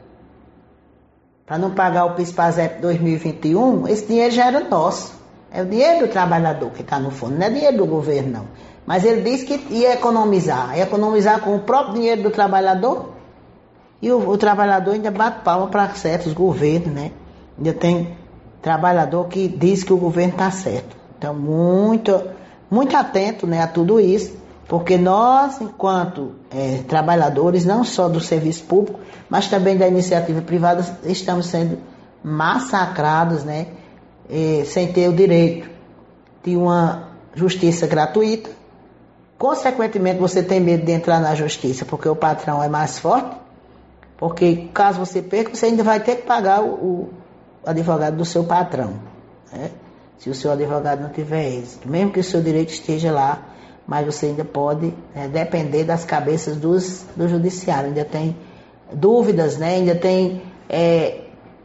para não pagar o PIS, PASEP dois mil e vinte e um, esse dinheiro já era nosso. É o dinheiro do trabalhador que está no fundo, não é dinheiro do governo, não. Mas ele disse que ia economizar, ia economizar com o próprio dinheiro do trabalhador, e o, o trabalhador ainda bate palma para certos governos, né? Ainda tem trabalhador que diz que o governo está certo. Então, muito, muito atento, né, a tudo isso, porque nós, enquanto é, trabalhadores, não só do serviço público, mas também da iniciativa privada, estamos sendo massacrados, né, é, sem ter o direito de uma justiça gratuita. Consequentemente, você tem medo de entrar na justiça, porque o patrão é mais forte, porque caso você perca, você ainda vai ter que pagar o, o advogado do seu patrão, né? Se o seu advogado não tiver êxito, mesmo que o seu direito esteja lá, mas você ainda pode, né, depender das cabeças dos, do judiciário, ainda tem dúvidas, né? Ainda tem é,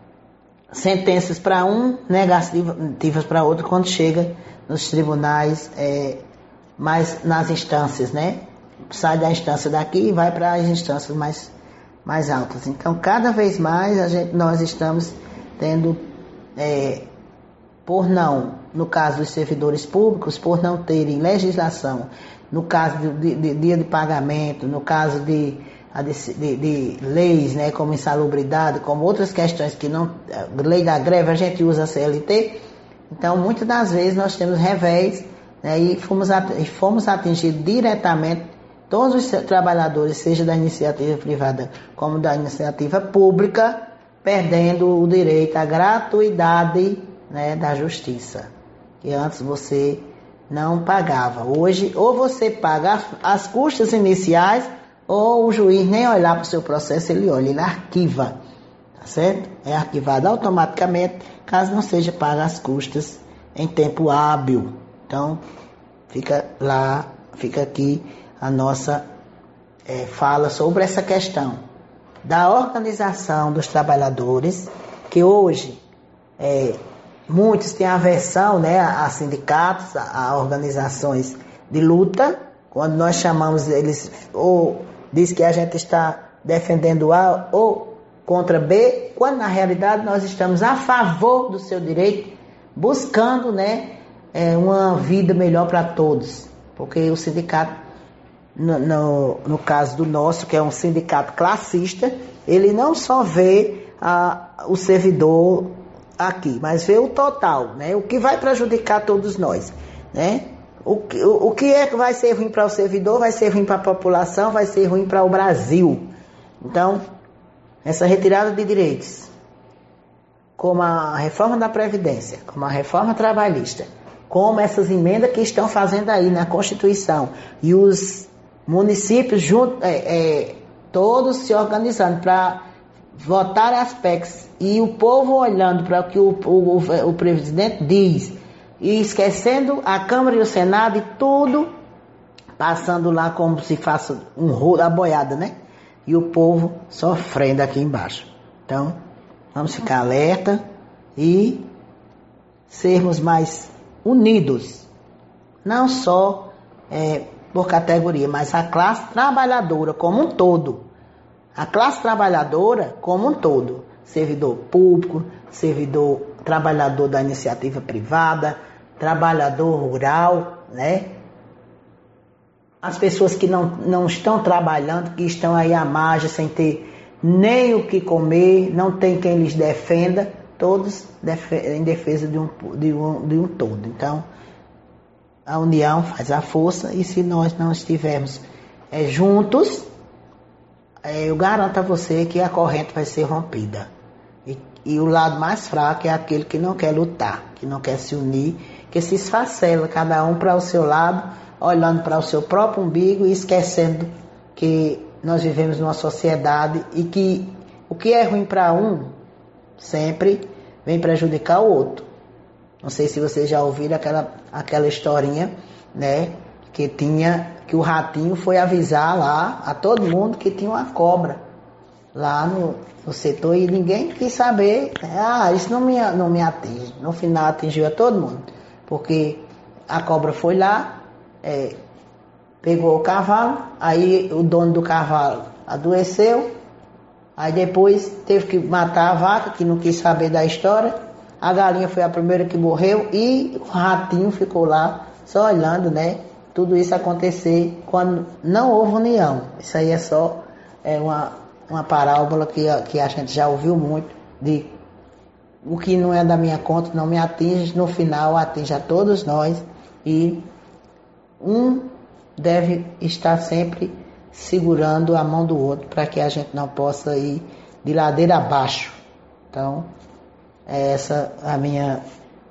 sentenças para um, negativas para outro, quando chega nos tribunais, é, mas nas instâncias, né? Sai da instância daqui e vai para as instâncias mais, mais altas. Então, cada vez mais a gente, nós estamos tendo, é, por não, no caso dos servidores públicos, por não terem legislação, no caso de, de, de dia de pagamento, no caso de, de, de leis, né, como insalubridade, como outras questões que não, lei da greve, a gente usa a C L T, então muitas das vezes nós temos revés, né, e fomos, fomos atingidos diretamente todos os trabalhadores, seja da iniciativa privada como da iniciativa pública, perdendo o direito à gratuidade, né, da justiça, que antes você não pagava. Hoje, ou você paga as custas iniciais, ou o juiz nem olhar para o seu processo, ele olha, ele arquiva, tá certo? É arquivado automaticamente, caso não seja paga as custas em tempo hábil. Então, fica lá, fica aqui a nossa é, fala sobre essa questão da organização dos trabalhadores, que hoje é, muitos têm aversão, né, a sindicatos, a, a organizações de luta, quando nós chamamos eles, ou diz que a gente está defendendo A ou contra B, quando na realidade nós estamos a favor do seu direito, buscando, né, é, uma vida melhor para todos, porque o sindicato, no, no, no caso do nosso, que é um sindicato classista, ele não só vê a, o servidor aqui, mas vê o total, né? O que vai prejudicar todos nós, né? O, o, o que é que vai ser ruim para o servidor, vai ser ruim para a população, vai ser ruim para o Brasil. Então, essa retirada de direitos, como a reforma da Previdência, como a reforma trabalhista, como essas emendas que estão fazendo aí na Constituição, e os municípios junto, é, é, todos se organizando para votar as P E Cs, e o povo olhando para o que o, o, o presidente diz, e esquecendo a Câmara e o Senado, e tudo passando lá como se faça um rolo, a boiada, né? E o povo sofrendo aqui embaixo. Então, vamos ficar alerta e sermos mais unidos, não só é, por categoria, mas a classe trabalhadora como um todo. A classe trabalhadora como um todo, servidor público, servidor trabalhador da iniciativa privada, trabalhador rural, né? As pessoas que não, não estão trabalhando, que estão aí à margem sem ter nem o que comer, não tem quem lhes defenda, todos em defesa de um, de um, de um todo. Então, a união faz a força, e se nós não estivermos é, juntos, é, eu garanto a você que a corrente vai ser rompida. E, e o lado mais fraco é aquele que não quer lutar, que não quer se unir, que se esfacela, cada um para o seu lado, olhando para o seu próprio umbigo e esquecendo que nós vivemos numa sociedade e que o que é ruim para um sempre vem prejudicar o outro. Não sei se vocês já ouviram aquela, aquela historinha, né, que tinha, que o ratinho foi avisar lá a todo mundo que tinha uma cobra lá no, no setor, e ninguém quis saber. Ah, isso não me, não me atinge. No final atingiu a todo mundo, porque a cobra foi lá, é, pegou o cavalo, aí o dono do cavalo adoeceu, aí depois teve que matar a vaca, que não quis saber da história, a galinha foi a primeira que morreu, e o ratinho ficou lá só olhando, né, tudo isso acontecer quando não houve união. Isso aí é só é uma, uma parábola que, que a gente já ouviu muito, de o que não é da minha conta não me atinge, no final atinge a todos nós, e um deve estar sempre segurando a mão do outro para que a gente não possa ir de ladeira abaixo. Então, é essa a minha,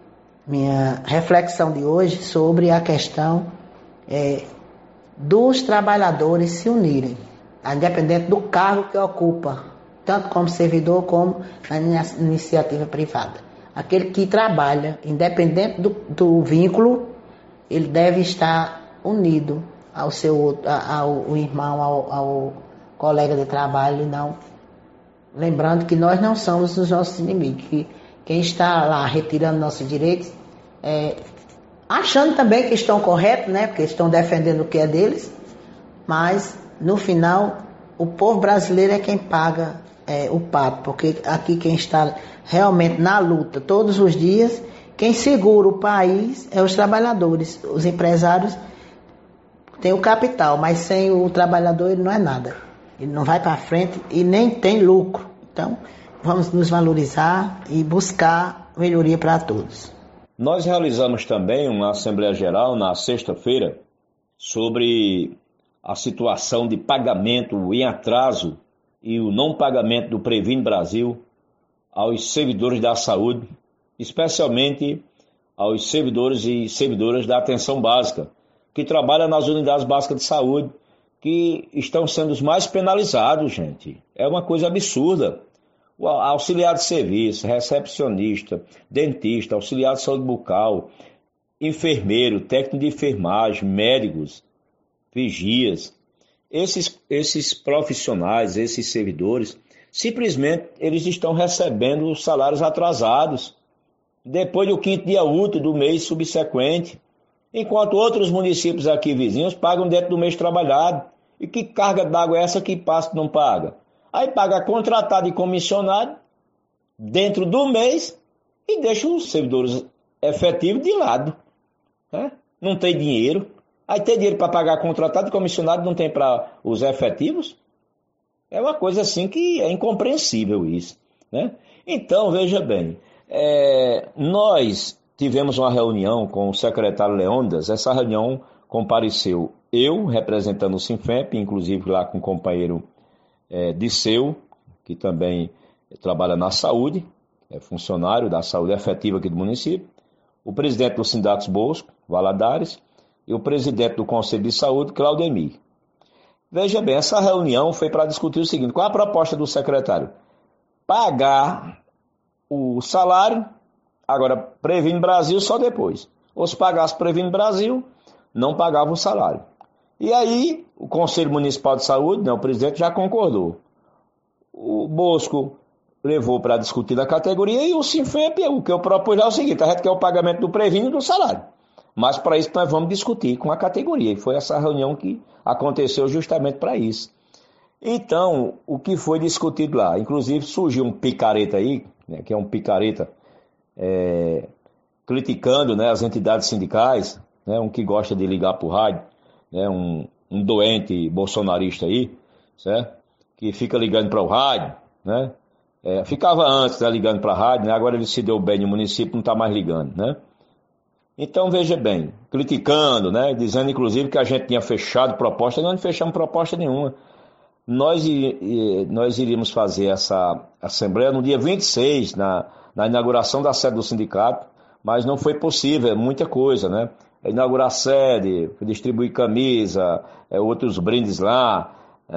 minha reflexão de hoje sobre a questão é, dos trabalhadores se unirem, independente do cargo que ocupa, tanto como servidor como na iniciativa privada. Aquele que trabalha, independente do, do vínculo, ele deve estar unido ao seu ao, ao irmão, ao, ao colega de trabalho, não. Lembrando que nós não somos os nossos inimigos, que quem está lá retirando nossos direitos, é, achando também que estão corretos, né, porque estão defendendo o que é deles, mas no final o povo brasileiro é quem paga é, o pato, porque aqui quem está realmente na luta todos os dias, quem segura o país é os trabalhadores. Os empresários têm o capital, mas sem o trabalhador ele não é nada. Ele não vai para frente e nem tem lucro. Então, vamos nos valorizar e buscar melhoria para todos. Nós realizamos também uma Assembleia Geral na sexta-feira sobre a situação de pagamento em atraso e o não pagamento do Previne Brasil aos servidores da saúde, especialmente aos servidores e servidoras da atenção básica, que trabalham nas unidades básicas de saúde, que estão sendo os mais penalizados, gente. É uma coisa absurda. O auxiliar de serviço, recepcionista, dentista, auxiliar de saúde bucal, enfermeiro, técnico de enfermagem, médicos, vigias, esses, esses profissionais, esses servidores, simplesmente eles estão recebendo salários atrasados, depois do quinto dia útil do mês subsequente, enquanto outros municípios aqui vizinhos pagam dentro do mês trabalhado. E que carga d'água é essa que passa que não paga? Aí paga contratado e comissionado dentro do mês e deixa os servidores efetivos de lado, né? Não tem dinheiro. Aí tem dinheiro para pagar contratado e comissionado, não tem para os efetivos? É uma coisa assim que é incompreensível isso, né? Então, veja bem, é, nós tivemos uma reunião com o secretário Leônidas. Essa reunião compareceu eu, representando o Sinfep, inclusive lá com o companheiro é, Disseu, que também trabalha na saúde, é funcionário da saúde efetiva aqui do município, o presidente do Sindatos Bosco, Valadares, e o presidente do Conselho de Saúde, Claudemir. Veja bem, essa reunião foi para discutir o seguinte: qual a proposta do secretário? Pagar o salário, agora Previne Brasil só depois. Ou se pagasse Previne Brasil, não pagava o salário. E aí, o Conselho Municipal de Saúde, né, o presidente já concordou. O Bosco levou para discutir da categoria e o Sinfep, o que eu propus é o seguinte: a gente quer o pagamento do Previne e do salário. Mas para isso nós vamos discutir com a categoria. E foi essa reunião que aconteceu justamente para isso. Então, o que foi discutido lá? Inclusive surgiu um picareta aí, né, que é um picareta é, criticando, né, as entidades sindicais, né, um que gosta de ligar para o rádio, né, um, um doente bolsonarista aí, certo? Que fica ligando para o rádio, né? É, ficava antes, né, ligando para a rádio, né? Agora ele se deu bem no município, não está mais ligando, né? Então veja bem, criticando, né? Dizendo inclusive que a gente tinha fechado proposta, nós não fechamos proposta nenhuma. Nós, nós iríamos fazer essa assembleia no dia vinte e seis, na, na inauguração da sede do sindicato, mas não foi possível, é muita coisa, né? Inaugurar a sede, distribuir camisa, é, outros brindes lá,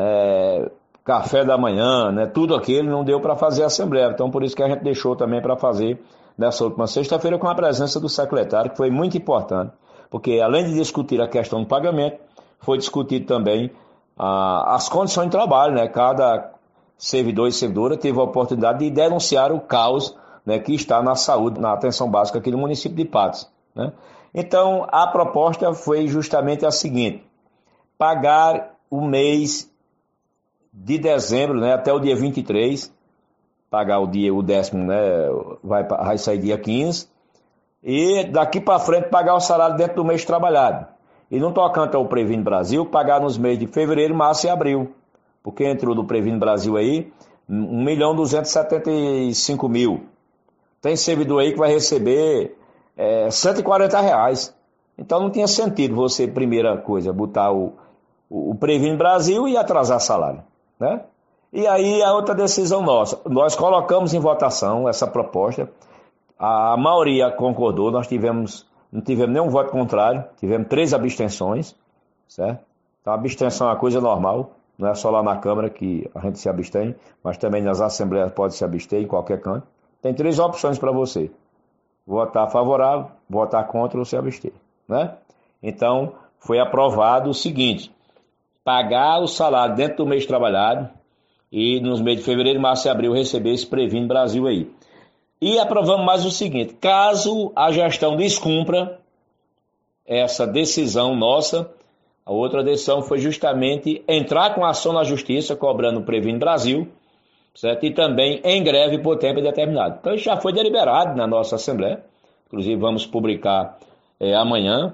é, café da manhã, né? Tudo aquilo não deu para fazer a assembleia. Então por isso que a gente deixou também para fazer nessa última sexta-feira com a presença do secretário, que foi muito importante, porque além de discutir a questão do pagamento, foi discutido também ah, as condições de trabalho, né? Cada servidor e servidora teve a oportunidade de denunciar o caos, né, que está na saúde, na atenção básica aqui no município de Patos, né? Então a proposta foi justamente a seguinte: pagar o mês de dezembro, né, até o dia vinte e três, pagar o dia, o décimo, né, vai, vai sair dia quinze, e daqui para frente pagar o salário dentro do mês trabalhado. E no tocante ao Previne Brasil, pagar nos meses de fevereiro, março e abril, porque entrou do Previne Brasil aí um milhão duzentos e setenta e cinco mil. Tem servidor aí que vai receber é, cento e quarenta reais. Então não tinha sentido você, primeira coisa, botar o, o, o Previne Brasil e atrasar salário, né? E aí a outra decisão nossa, nós colocamos em votação essa proposta, a maioria concordou, nós tivemos, não tivemos nenhum voto contrário, tivemos três abstenções, certo? Então a abstenção é uma coisa normal, não é só lá na Câmara que a gente se abstém, mas também nas assembleias pode se abster em qualquer canto. Tem três opções para você: votar favorável, votar contra ou se abster, né? Então foi aprovado o seguinte: pagar o salário dentro do mês trabalhado e nos meses de fevereiro, março e abril receber esse Previne Brasil aí. E aprovamos mais o seguinte: caso a gestão descumpra essa decisão nossa, a outra decisão foi justamente entrar com ação na justiça cobrando o Previne Brasil, certo? E também em greve por tempo indeterminado. Então isso já foi deliberado na nossa Assembleia, inclusive vamos publicar é, amanhã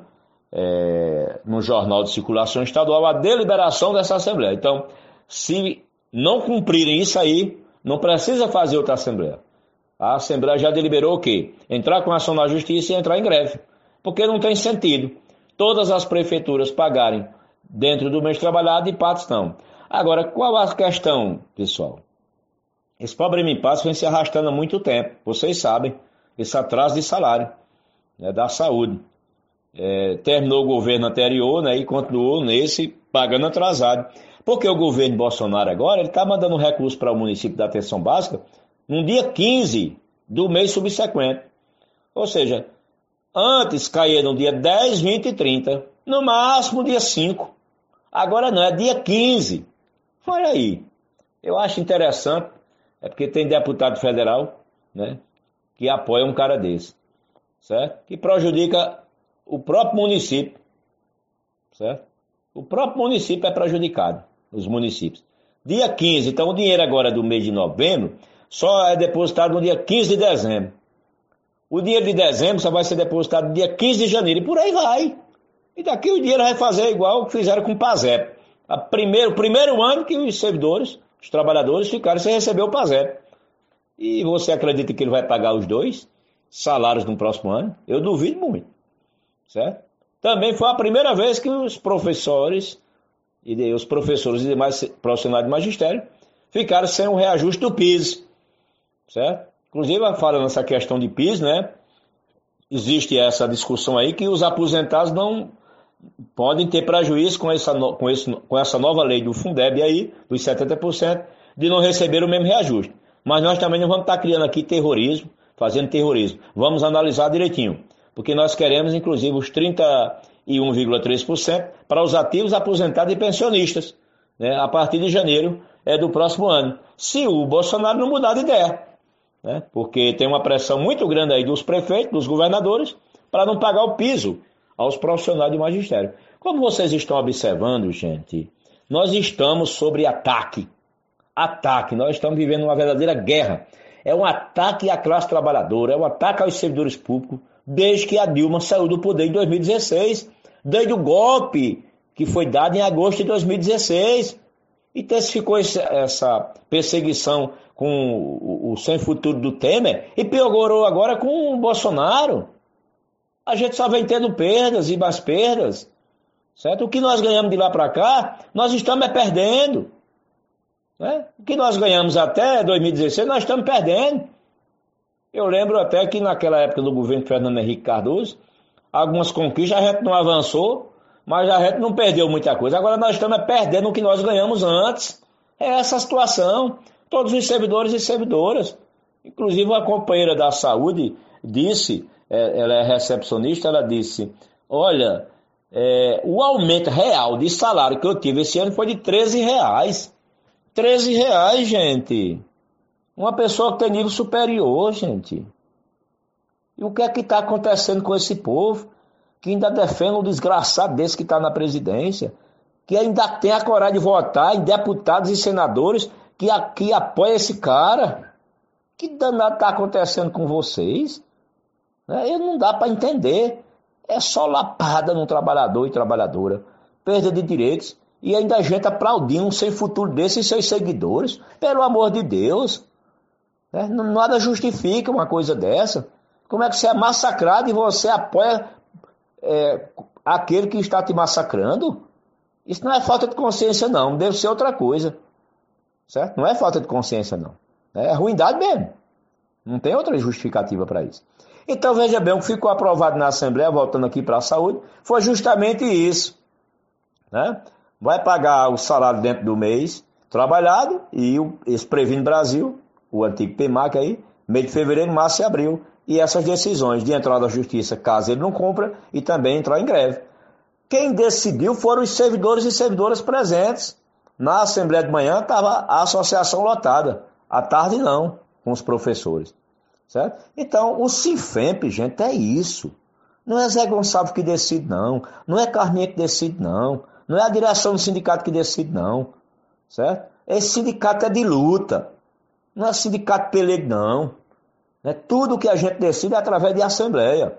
é, no Jornal de Circulação Estadual a deliberação dessa Assembleia. Então, se não cumprirem isso aí, não precisa fazer outra Assembleia. A Assembleia já deliberou o quê? Entrar com ação na justiça e entrar em greve. Porque não tem sentido todas as prefeituras pagarem dentro do mês trabalhado e Patos não. Agora, qual a questão, pessoal? Esse problema em Patos vem se arrastando há muito tempo. Vocês sabem, esse atraso de salário, né, da saúde. É, terminou o governo anterior, né, e continuou nesse pagando atrasado. Porque o governo Bolsonaro agora está mandando recurso para o município da atenção básica no dia quinze do mês subsequente. Ou seja, antes caía no dia dez, vinte e trinta, no máximo dia cinco. Agora não, é dia quinze. Olha aí. Eu acho interessante, é porque tem deputado federal, né, que apoia um cara desse, certo? Que prejudica o próprio município, certo? O próprio município é prejudicado, os municípios. Dia quinze, então o dinheiro agora do mês de novembro só é depositado no dia quinze de dezembro. O dinheiro de dezembro só vai ser depositado no dia quinze de janeiro, e por aí vai. E daqui o dinheiro vai fazer igual o que fizeram com o PASEP. A primeiro, o primeiro ano que os servidores, os trabalhadores ficaram sem receber o PASEP. E você acredita que ele vai pagar os dois salários no próximo ano? Eu duvido muito, certo? Também foi a primeira vez que os professores e os professores e demais profissionais de magistério ficaram sem o reajuste do piso, certo? Inclusive, falando nessa questão de piso, né? Existe essa discussão aí que os aposentados não podem ter prejuízo com essa, no, com esse, com essa nova lei do Fundeb aí, dos setenta por cento, de não receber o mesmo reajuste. Mas nós também não vamos estar criando aqui terrorismo, fazendo terrorismo. Vamos analisar direitinho, porque nós queremos, inclusive, os trinta e um vírgula três por cento para os ativos, aposentados e pensionistas, né, a partir de janeiro é do próximo ano, se o Bolsonaro não mudar de ideia, né, porque tem uma pressão muito grande aí dos prefeitos, dos governadores, para não pagar o piso aos profissionais de magistério. Como vocês estão observando, gente, nós estamos sobre ataque. Ataque, nós estamos vivendo uma verdadeira guerra é um ataque à classe trabalhadora, é um ataque aos servidores públicos, desde que a Dilma saiu do poder em dois mil e dezesseis, desde o golpe que foi dado em agosto de dois mil e dezesseis. Intensificou essa perseguição com o, o sem futuro do Temer e piorou agora com o Bolsonaro. A gente só vem tendo perdas e mais perdas, certo? O que nós ganhamos de lá para cá, nós estamos perdendo. Né? O que nós ganhamos até dois mil e dezesseis, nós estamos perdendo. Eu lembro até que naquela época do governo Fernando Henrique Cardoso, algumas conquistas a gente não avançou, mas a gente não perdeu muita coisa. Agora nós estamos perdendo o que nós ganhamos antes. É essa a situação. Todos os servidores e servidoras. Inclusive uma companheira da saúde disse, ela é recepcionista, ela disse, olha, é, o aumento real de salário que eu tive esse ano foi de treze reais. treze reais, gente. Uma pessoa que tem nível superior, gente. E o que é que está acontecendo com esse povo que ainda defende um desgraçado desse que está na presidência, que ainda tem a coragem de votar em deputados e senadores que, que apoiam esse cara? Que danado está acontecendo com vocês? É, não dá para entender. É só lapada no trabalhador e trabalhadora. Perda de direitos. E ainda a gente aplaudindo um sem futuro desses e seus seguidores. Pelo amor de Deus. É, nada justifica uma coisa dessa. Como é que você é massacrado e você apoia é, aquele que está te massacrando? Isso não é falta de consciência, não. Deve ser outra coisa. Certo? Não é falta de consciência, não. É ruindade mesmo. Não tem outra justificativa para isso. Então, veja bem, o que ficou aprovado na Assembleia, voltando aqui para a saúde, foi justamente isso. Né? Vai pagar o salário dentro do mês trabalhado e o, esse Previne Brasil, o antigo P M A C aí, mês de fevereiro, março e abril. E essas decisões de entrar da justiça, caso ele não cumpra, e também entrar em greve. Quem decidiu foram os servidores e servidoras presentes. Na Assembleia de manhã estava a associação lotada. À tarde não, com os professores. Certo? Então, o Sinfemp, gente, é isso. Não é Zé Gonçalves que decide, não. Não é Carminha que decide, não. Não é a direção do sindicato que decide, não. Certo? Esse sindicato é de luta. Não é sindicato pelego, não. É tudo que a gente decide é através de assembleia.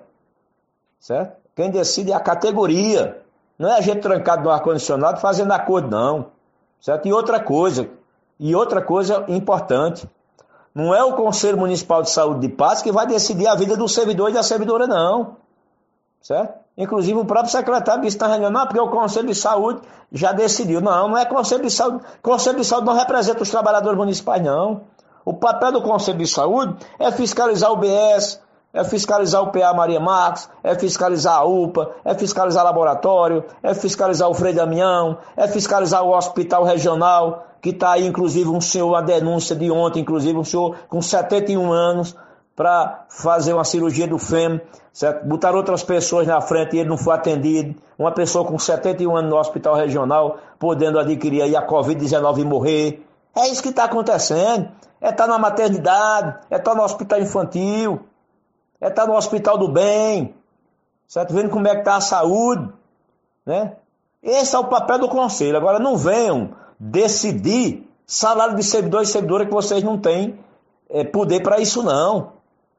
Certo? Quem decide é a categoria. Não é a gente trancado no ar-condicionado fazendo acordo, não. Certo? E outra coisa, e outra coisa importante, não é o Conselho Municipal de Saúde de Patos que vai decidir a vida do servidor e da servidora, não. Certo? Inclusive o próprio secretário disse na reunião, não, porque o Conselho de Saúde já decidiu. Não, não é Conselho de Saúde. Conselho de Saúde não representa os trabalhadores municipais, não. O papel do Conselho de Saúde é fiscalizar o B S, é fiscalizar o P A Maria Marques, é fiscalizar a U P A, é fiscalizar o laboratório, é fiscalizar o Frei Damião, é fiscalizar o hospital regional, que está aí, inclusive, um senhor, a denúncia de ontem, inclusive, um senhor com setenta e um anos, para fazer uma cirurgia do fêmur, certo? Botaram outras pessoas na frente e ele não foi atendido. Uma pessoa com setenta e um anos no hospital regional, podendo adquirir aí a covid dezenove e morrer. É isso que está acontecendo. É estar tá na maternidade, é estar tá no hospital infantil, é estar tá no hospital do bem, certo? Vendo como é que está a saúde, né? Esse é o papel do conselho. Agora não venham decidir salário de servidor e servidora que vocês não têm é, poder para isso, não.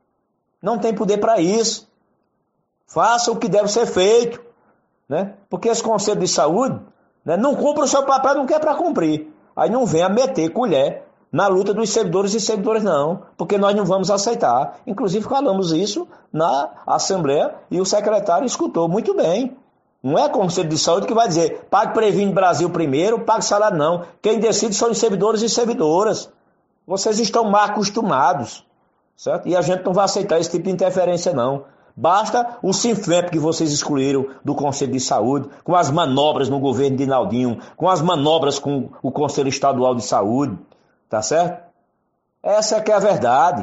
Não tem poder para isso. Faça o que deve ser feito, né? Porque esse conselho de saúde, né, não cumpre o seu papel, não quer para cumprir. Aí não venha meter colher na luta dos servidores e servidoras, não, porque nós não vamos aceitar. Inclusive falamos isso na Assembleia e o secretário escutou muito bem. Não é o Conselho de Saúde que vai dizer, pague Previne Brasil primeiro, pague salário, não. Quem decide são os servidores e servidoras. Vocês estão mal acostumados, certo? E a gente não vai aceitar esse tipo de interferência, não. Basta o Sinfemp que vocês excluíram do Conselho de Saúde, com as manobras no governo de Naldinho, com as manobras com o Conselho Estadual de Saúde, tá certo? Essa é que é a verdade.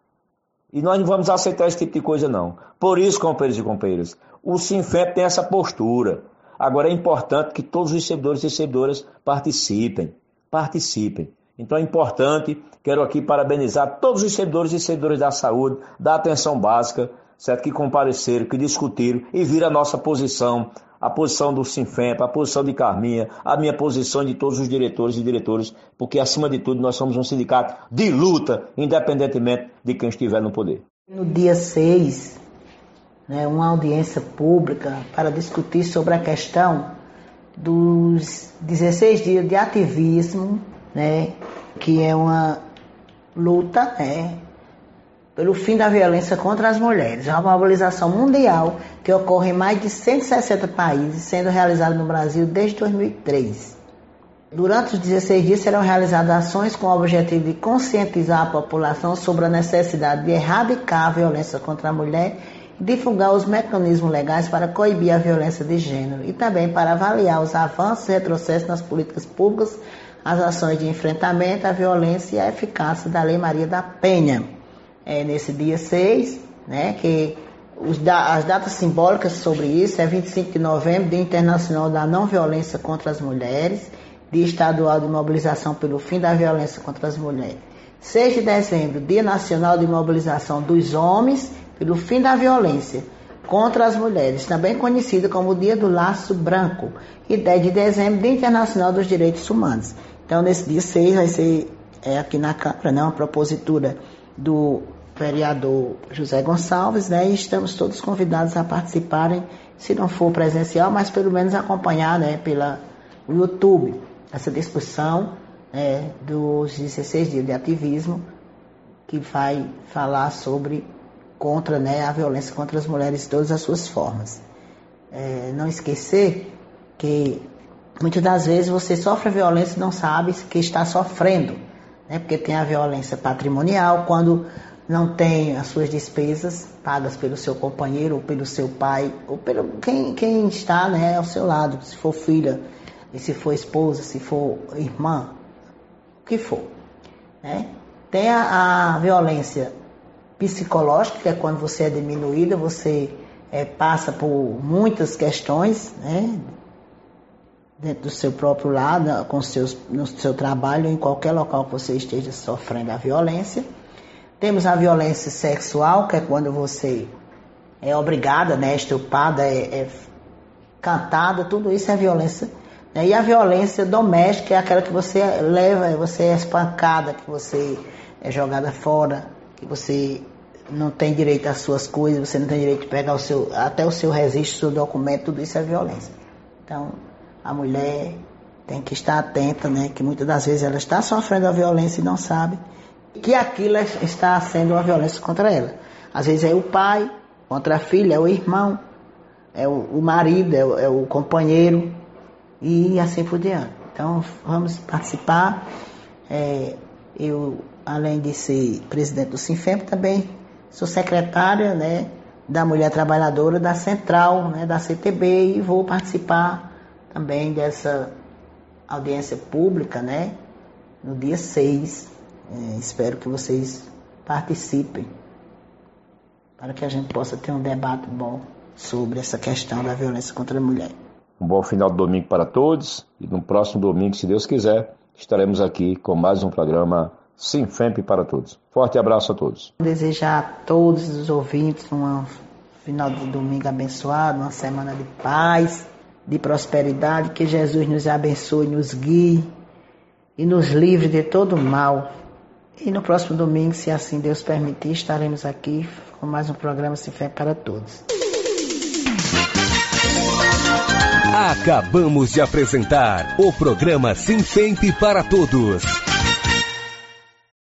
E nós não vamos aceitar esse tipo de coisa, não. Por isso, companheiros e companheiras, o Sinfemp tem essa postura. Agora é importante que todos os servidores e servidoras participem. Participem. Então é importante, quero aqui parabenizar todos os servidores e servidoras da saúde, da atenção básica, certo? Que compareceram, que discutiram e viram a nossa posição, a posição do Sinfemp, a posição de Carminha, a minha posição de todos os diretores e diretores, porque acima de tudo nós somos um sindicato de luta, independentemente de quem estiver no poder. No dia seis, né, uma audiência pública para discutir sobre a questão dos dezesseis dias de ativismo, né, que é uma luta, né, pelo fim da violência contra as mulheres. É uma mobilização mundial que ocorre em mais de cento e sessenta países, sendo realizada no Brasil desde dois mil e três. Durante os dezesseis dias serão realizadas ações com o objetivo de conscientizar a população sobre a necessidade de erradicar a violência contra a mulher e divulgar os mecanismos legais para coibir a violência de gênero e também para avaliar os avanços e retrocessos nas políticas públicas, as ações de enfrentamento à violência e a eficácia da Lei Maria da Penha. É nesse dia seis, né, que os da, as datas simbólicas sobre isso é vinte e cinco de novembro, Dia Internacional da Não Violência contra as Mulheres, Dia Estadual de Mobilização pelo Fim da Violência contra as Mulheres. seis de dezembro, Dia Nacional de Mobilização dos Homens pelo Fim da Violência contra as Mulheres, também conhecido como Dia do Laço Branco. E dez de dezembro, Dia Internacional dos Direitos Humanos. Então, nesse dia seis, vai ser é, aqui na Câmara, né, uma propositura do vereador José Gonçalves, né, e estamos todos convidados a participarem, se não for presencial, mas pelo menos acompanhar, né, pela YouTube, essa discussão, né, dos dezesseis dias de ativismo, que vai falar sobre, contra, né, a violência contra as mulheres de todas as suas formas. É, não esquecer que muitas das vezes você sofre a violência e não sabe que está sofrendo, né, porque tem a violência patrimonial, quando não tem as suas despesas pagas pelo seu companheiro, ou pelo seu pai, ou pelo quem, quem está, né, ao seu lado, se for filha, e se for esposa, se for irmã, o que for. Né? Tem a, a violência psicológica, que é quando você é diminuída, você é, passa por muitas questões, né, dentro do seu próprio lado, com seus, no seu trabalho, em qualquer local que você esteja sofrendo a violência. Temos a violência sexual, que é quando você é obrigada, né, estuprada, é, é cantada, tudo isso é violência. Né? E a violência doméstica é aquela que você leva, você é espancada, que você é jogada fora, que você não tem direito às suas coisas, você não tem direito de pegar o seu, até o seu registro, o seu documento, tudo isso é violência. Então, a mulher tem que estar atenta, né, que muitas das vezes ela está sofrendo a violência e não sabe que aquilo está sendo uma violência contra ela. Às vezes é o pai contra a filha, é o irmão, é o, o marido, é o, é o companheiro e assim por diante. Então vamos participar. É, eu, além de ser presidente do Sinfemp, também sou secretária, né, da Mulher Trabalhadora da Central, né, da C T B, e vou participar também dessa audiência pública, né, no dia seis. É, espero que vocês participem, para que a gente possa ter um debate bom sobre essa questão da violência contra a mulher. Um bom final de domingo para todos, e no próximo domingo, se Deus quiser, estaremos aqui com mais um programa Sinfemp para todos. Forte abraço a todos. Desejar a todos os ouvintes um final de domingo abençoado, uma semana de paz, de prosperidade, que Jesus nos abençoe, nos guie e nos livre de todo mal. E no próximo domingo, se assim Deus permitir, estaremos aqui com mais um programa Sinfemp para todos. Acabamos de apresentar o programa Sinfemp para todos.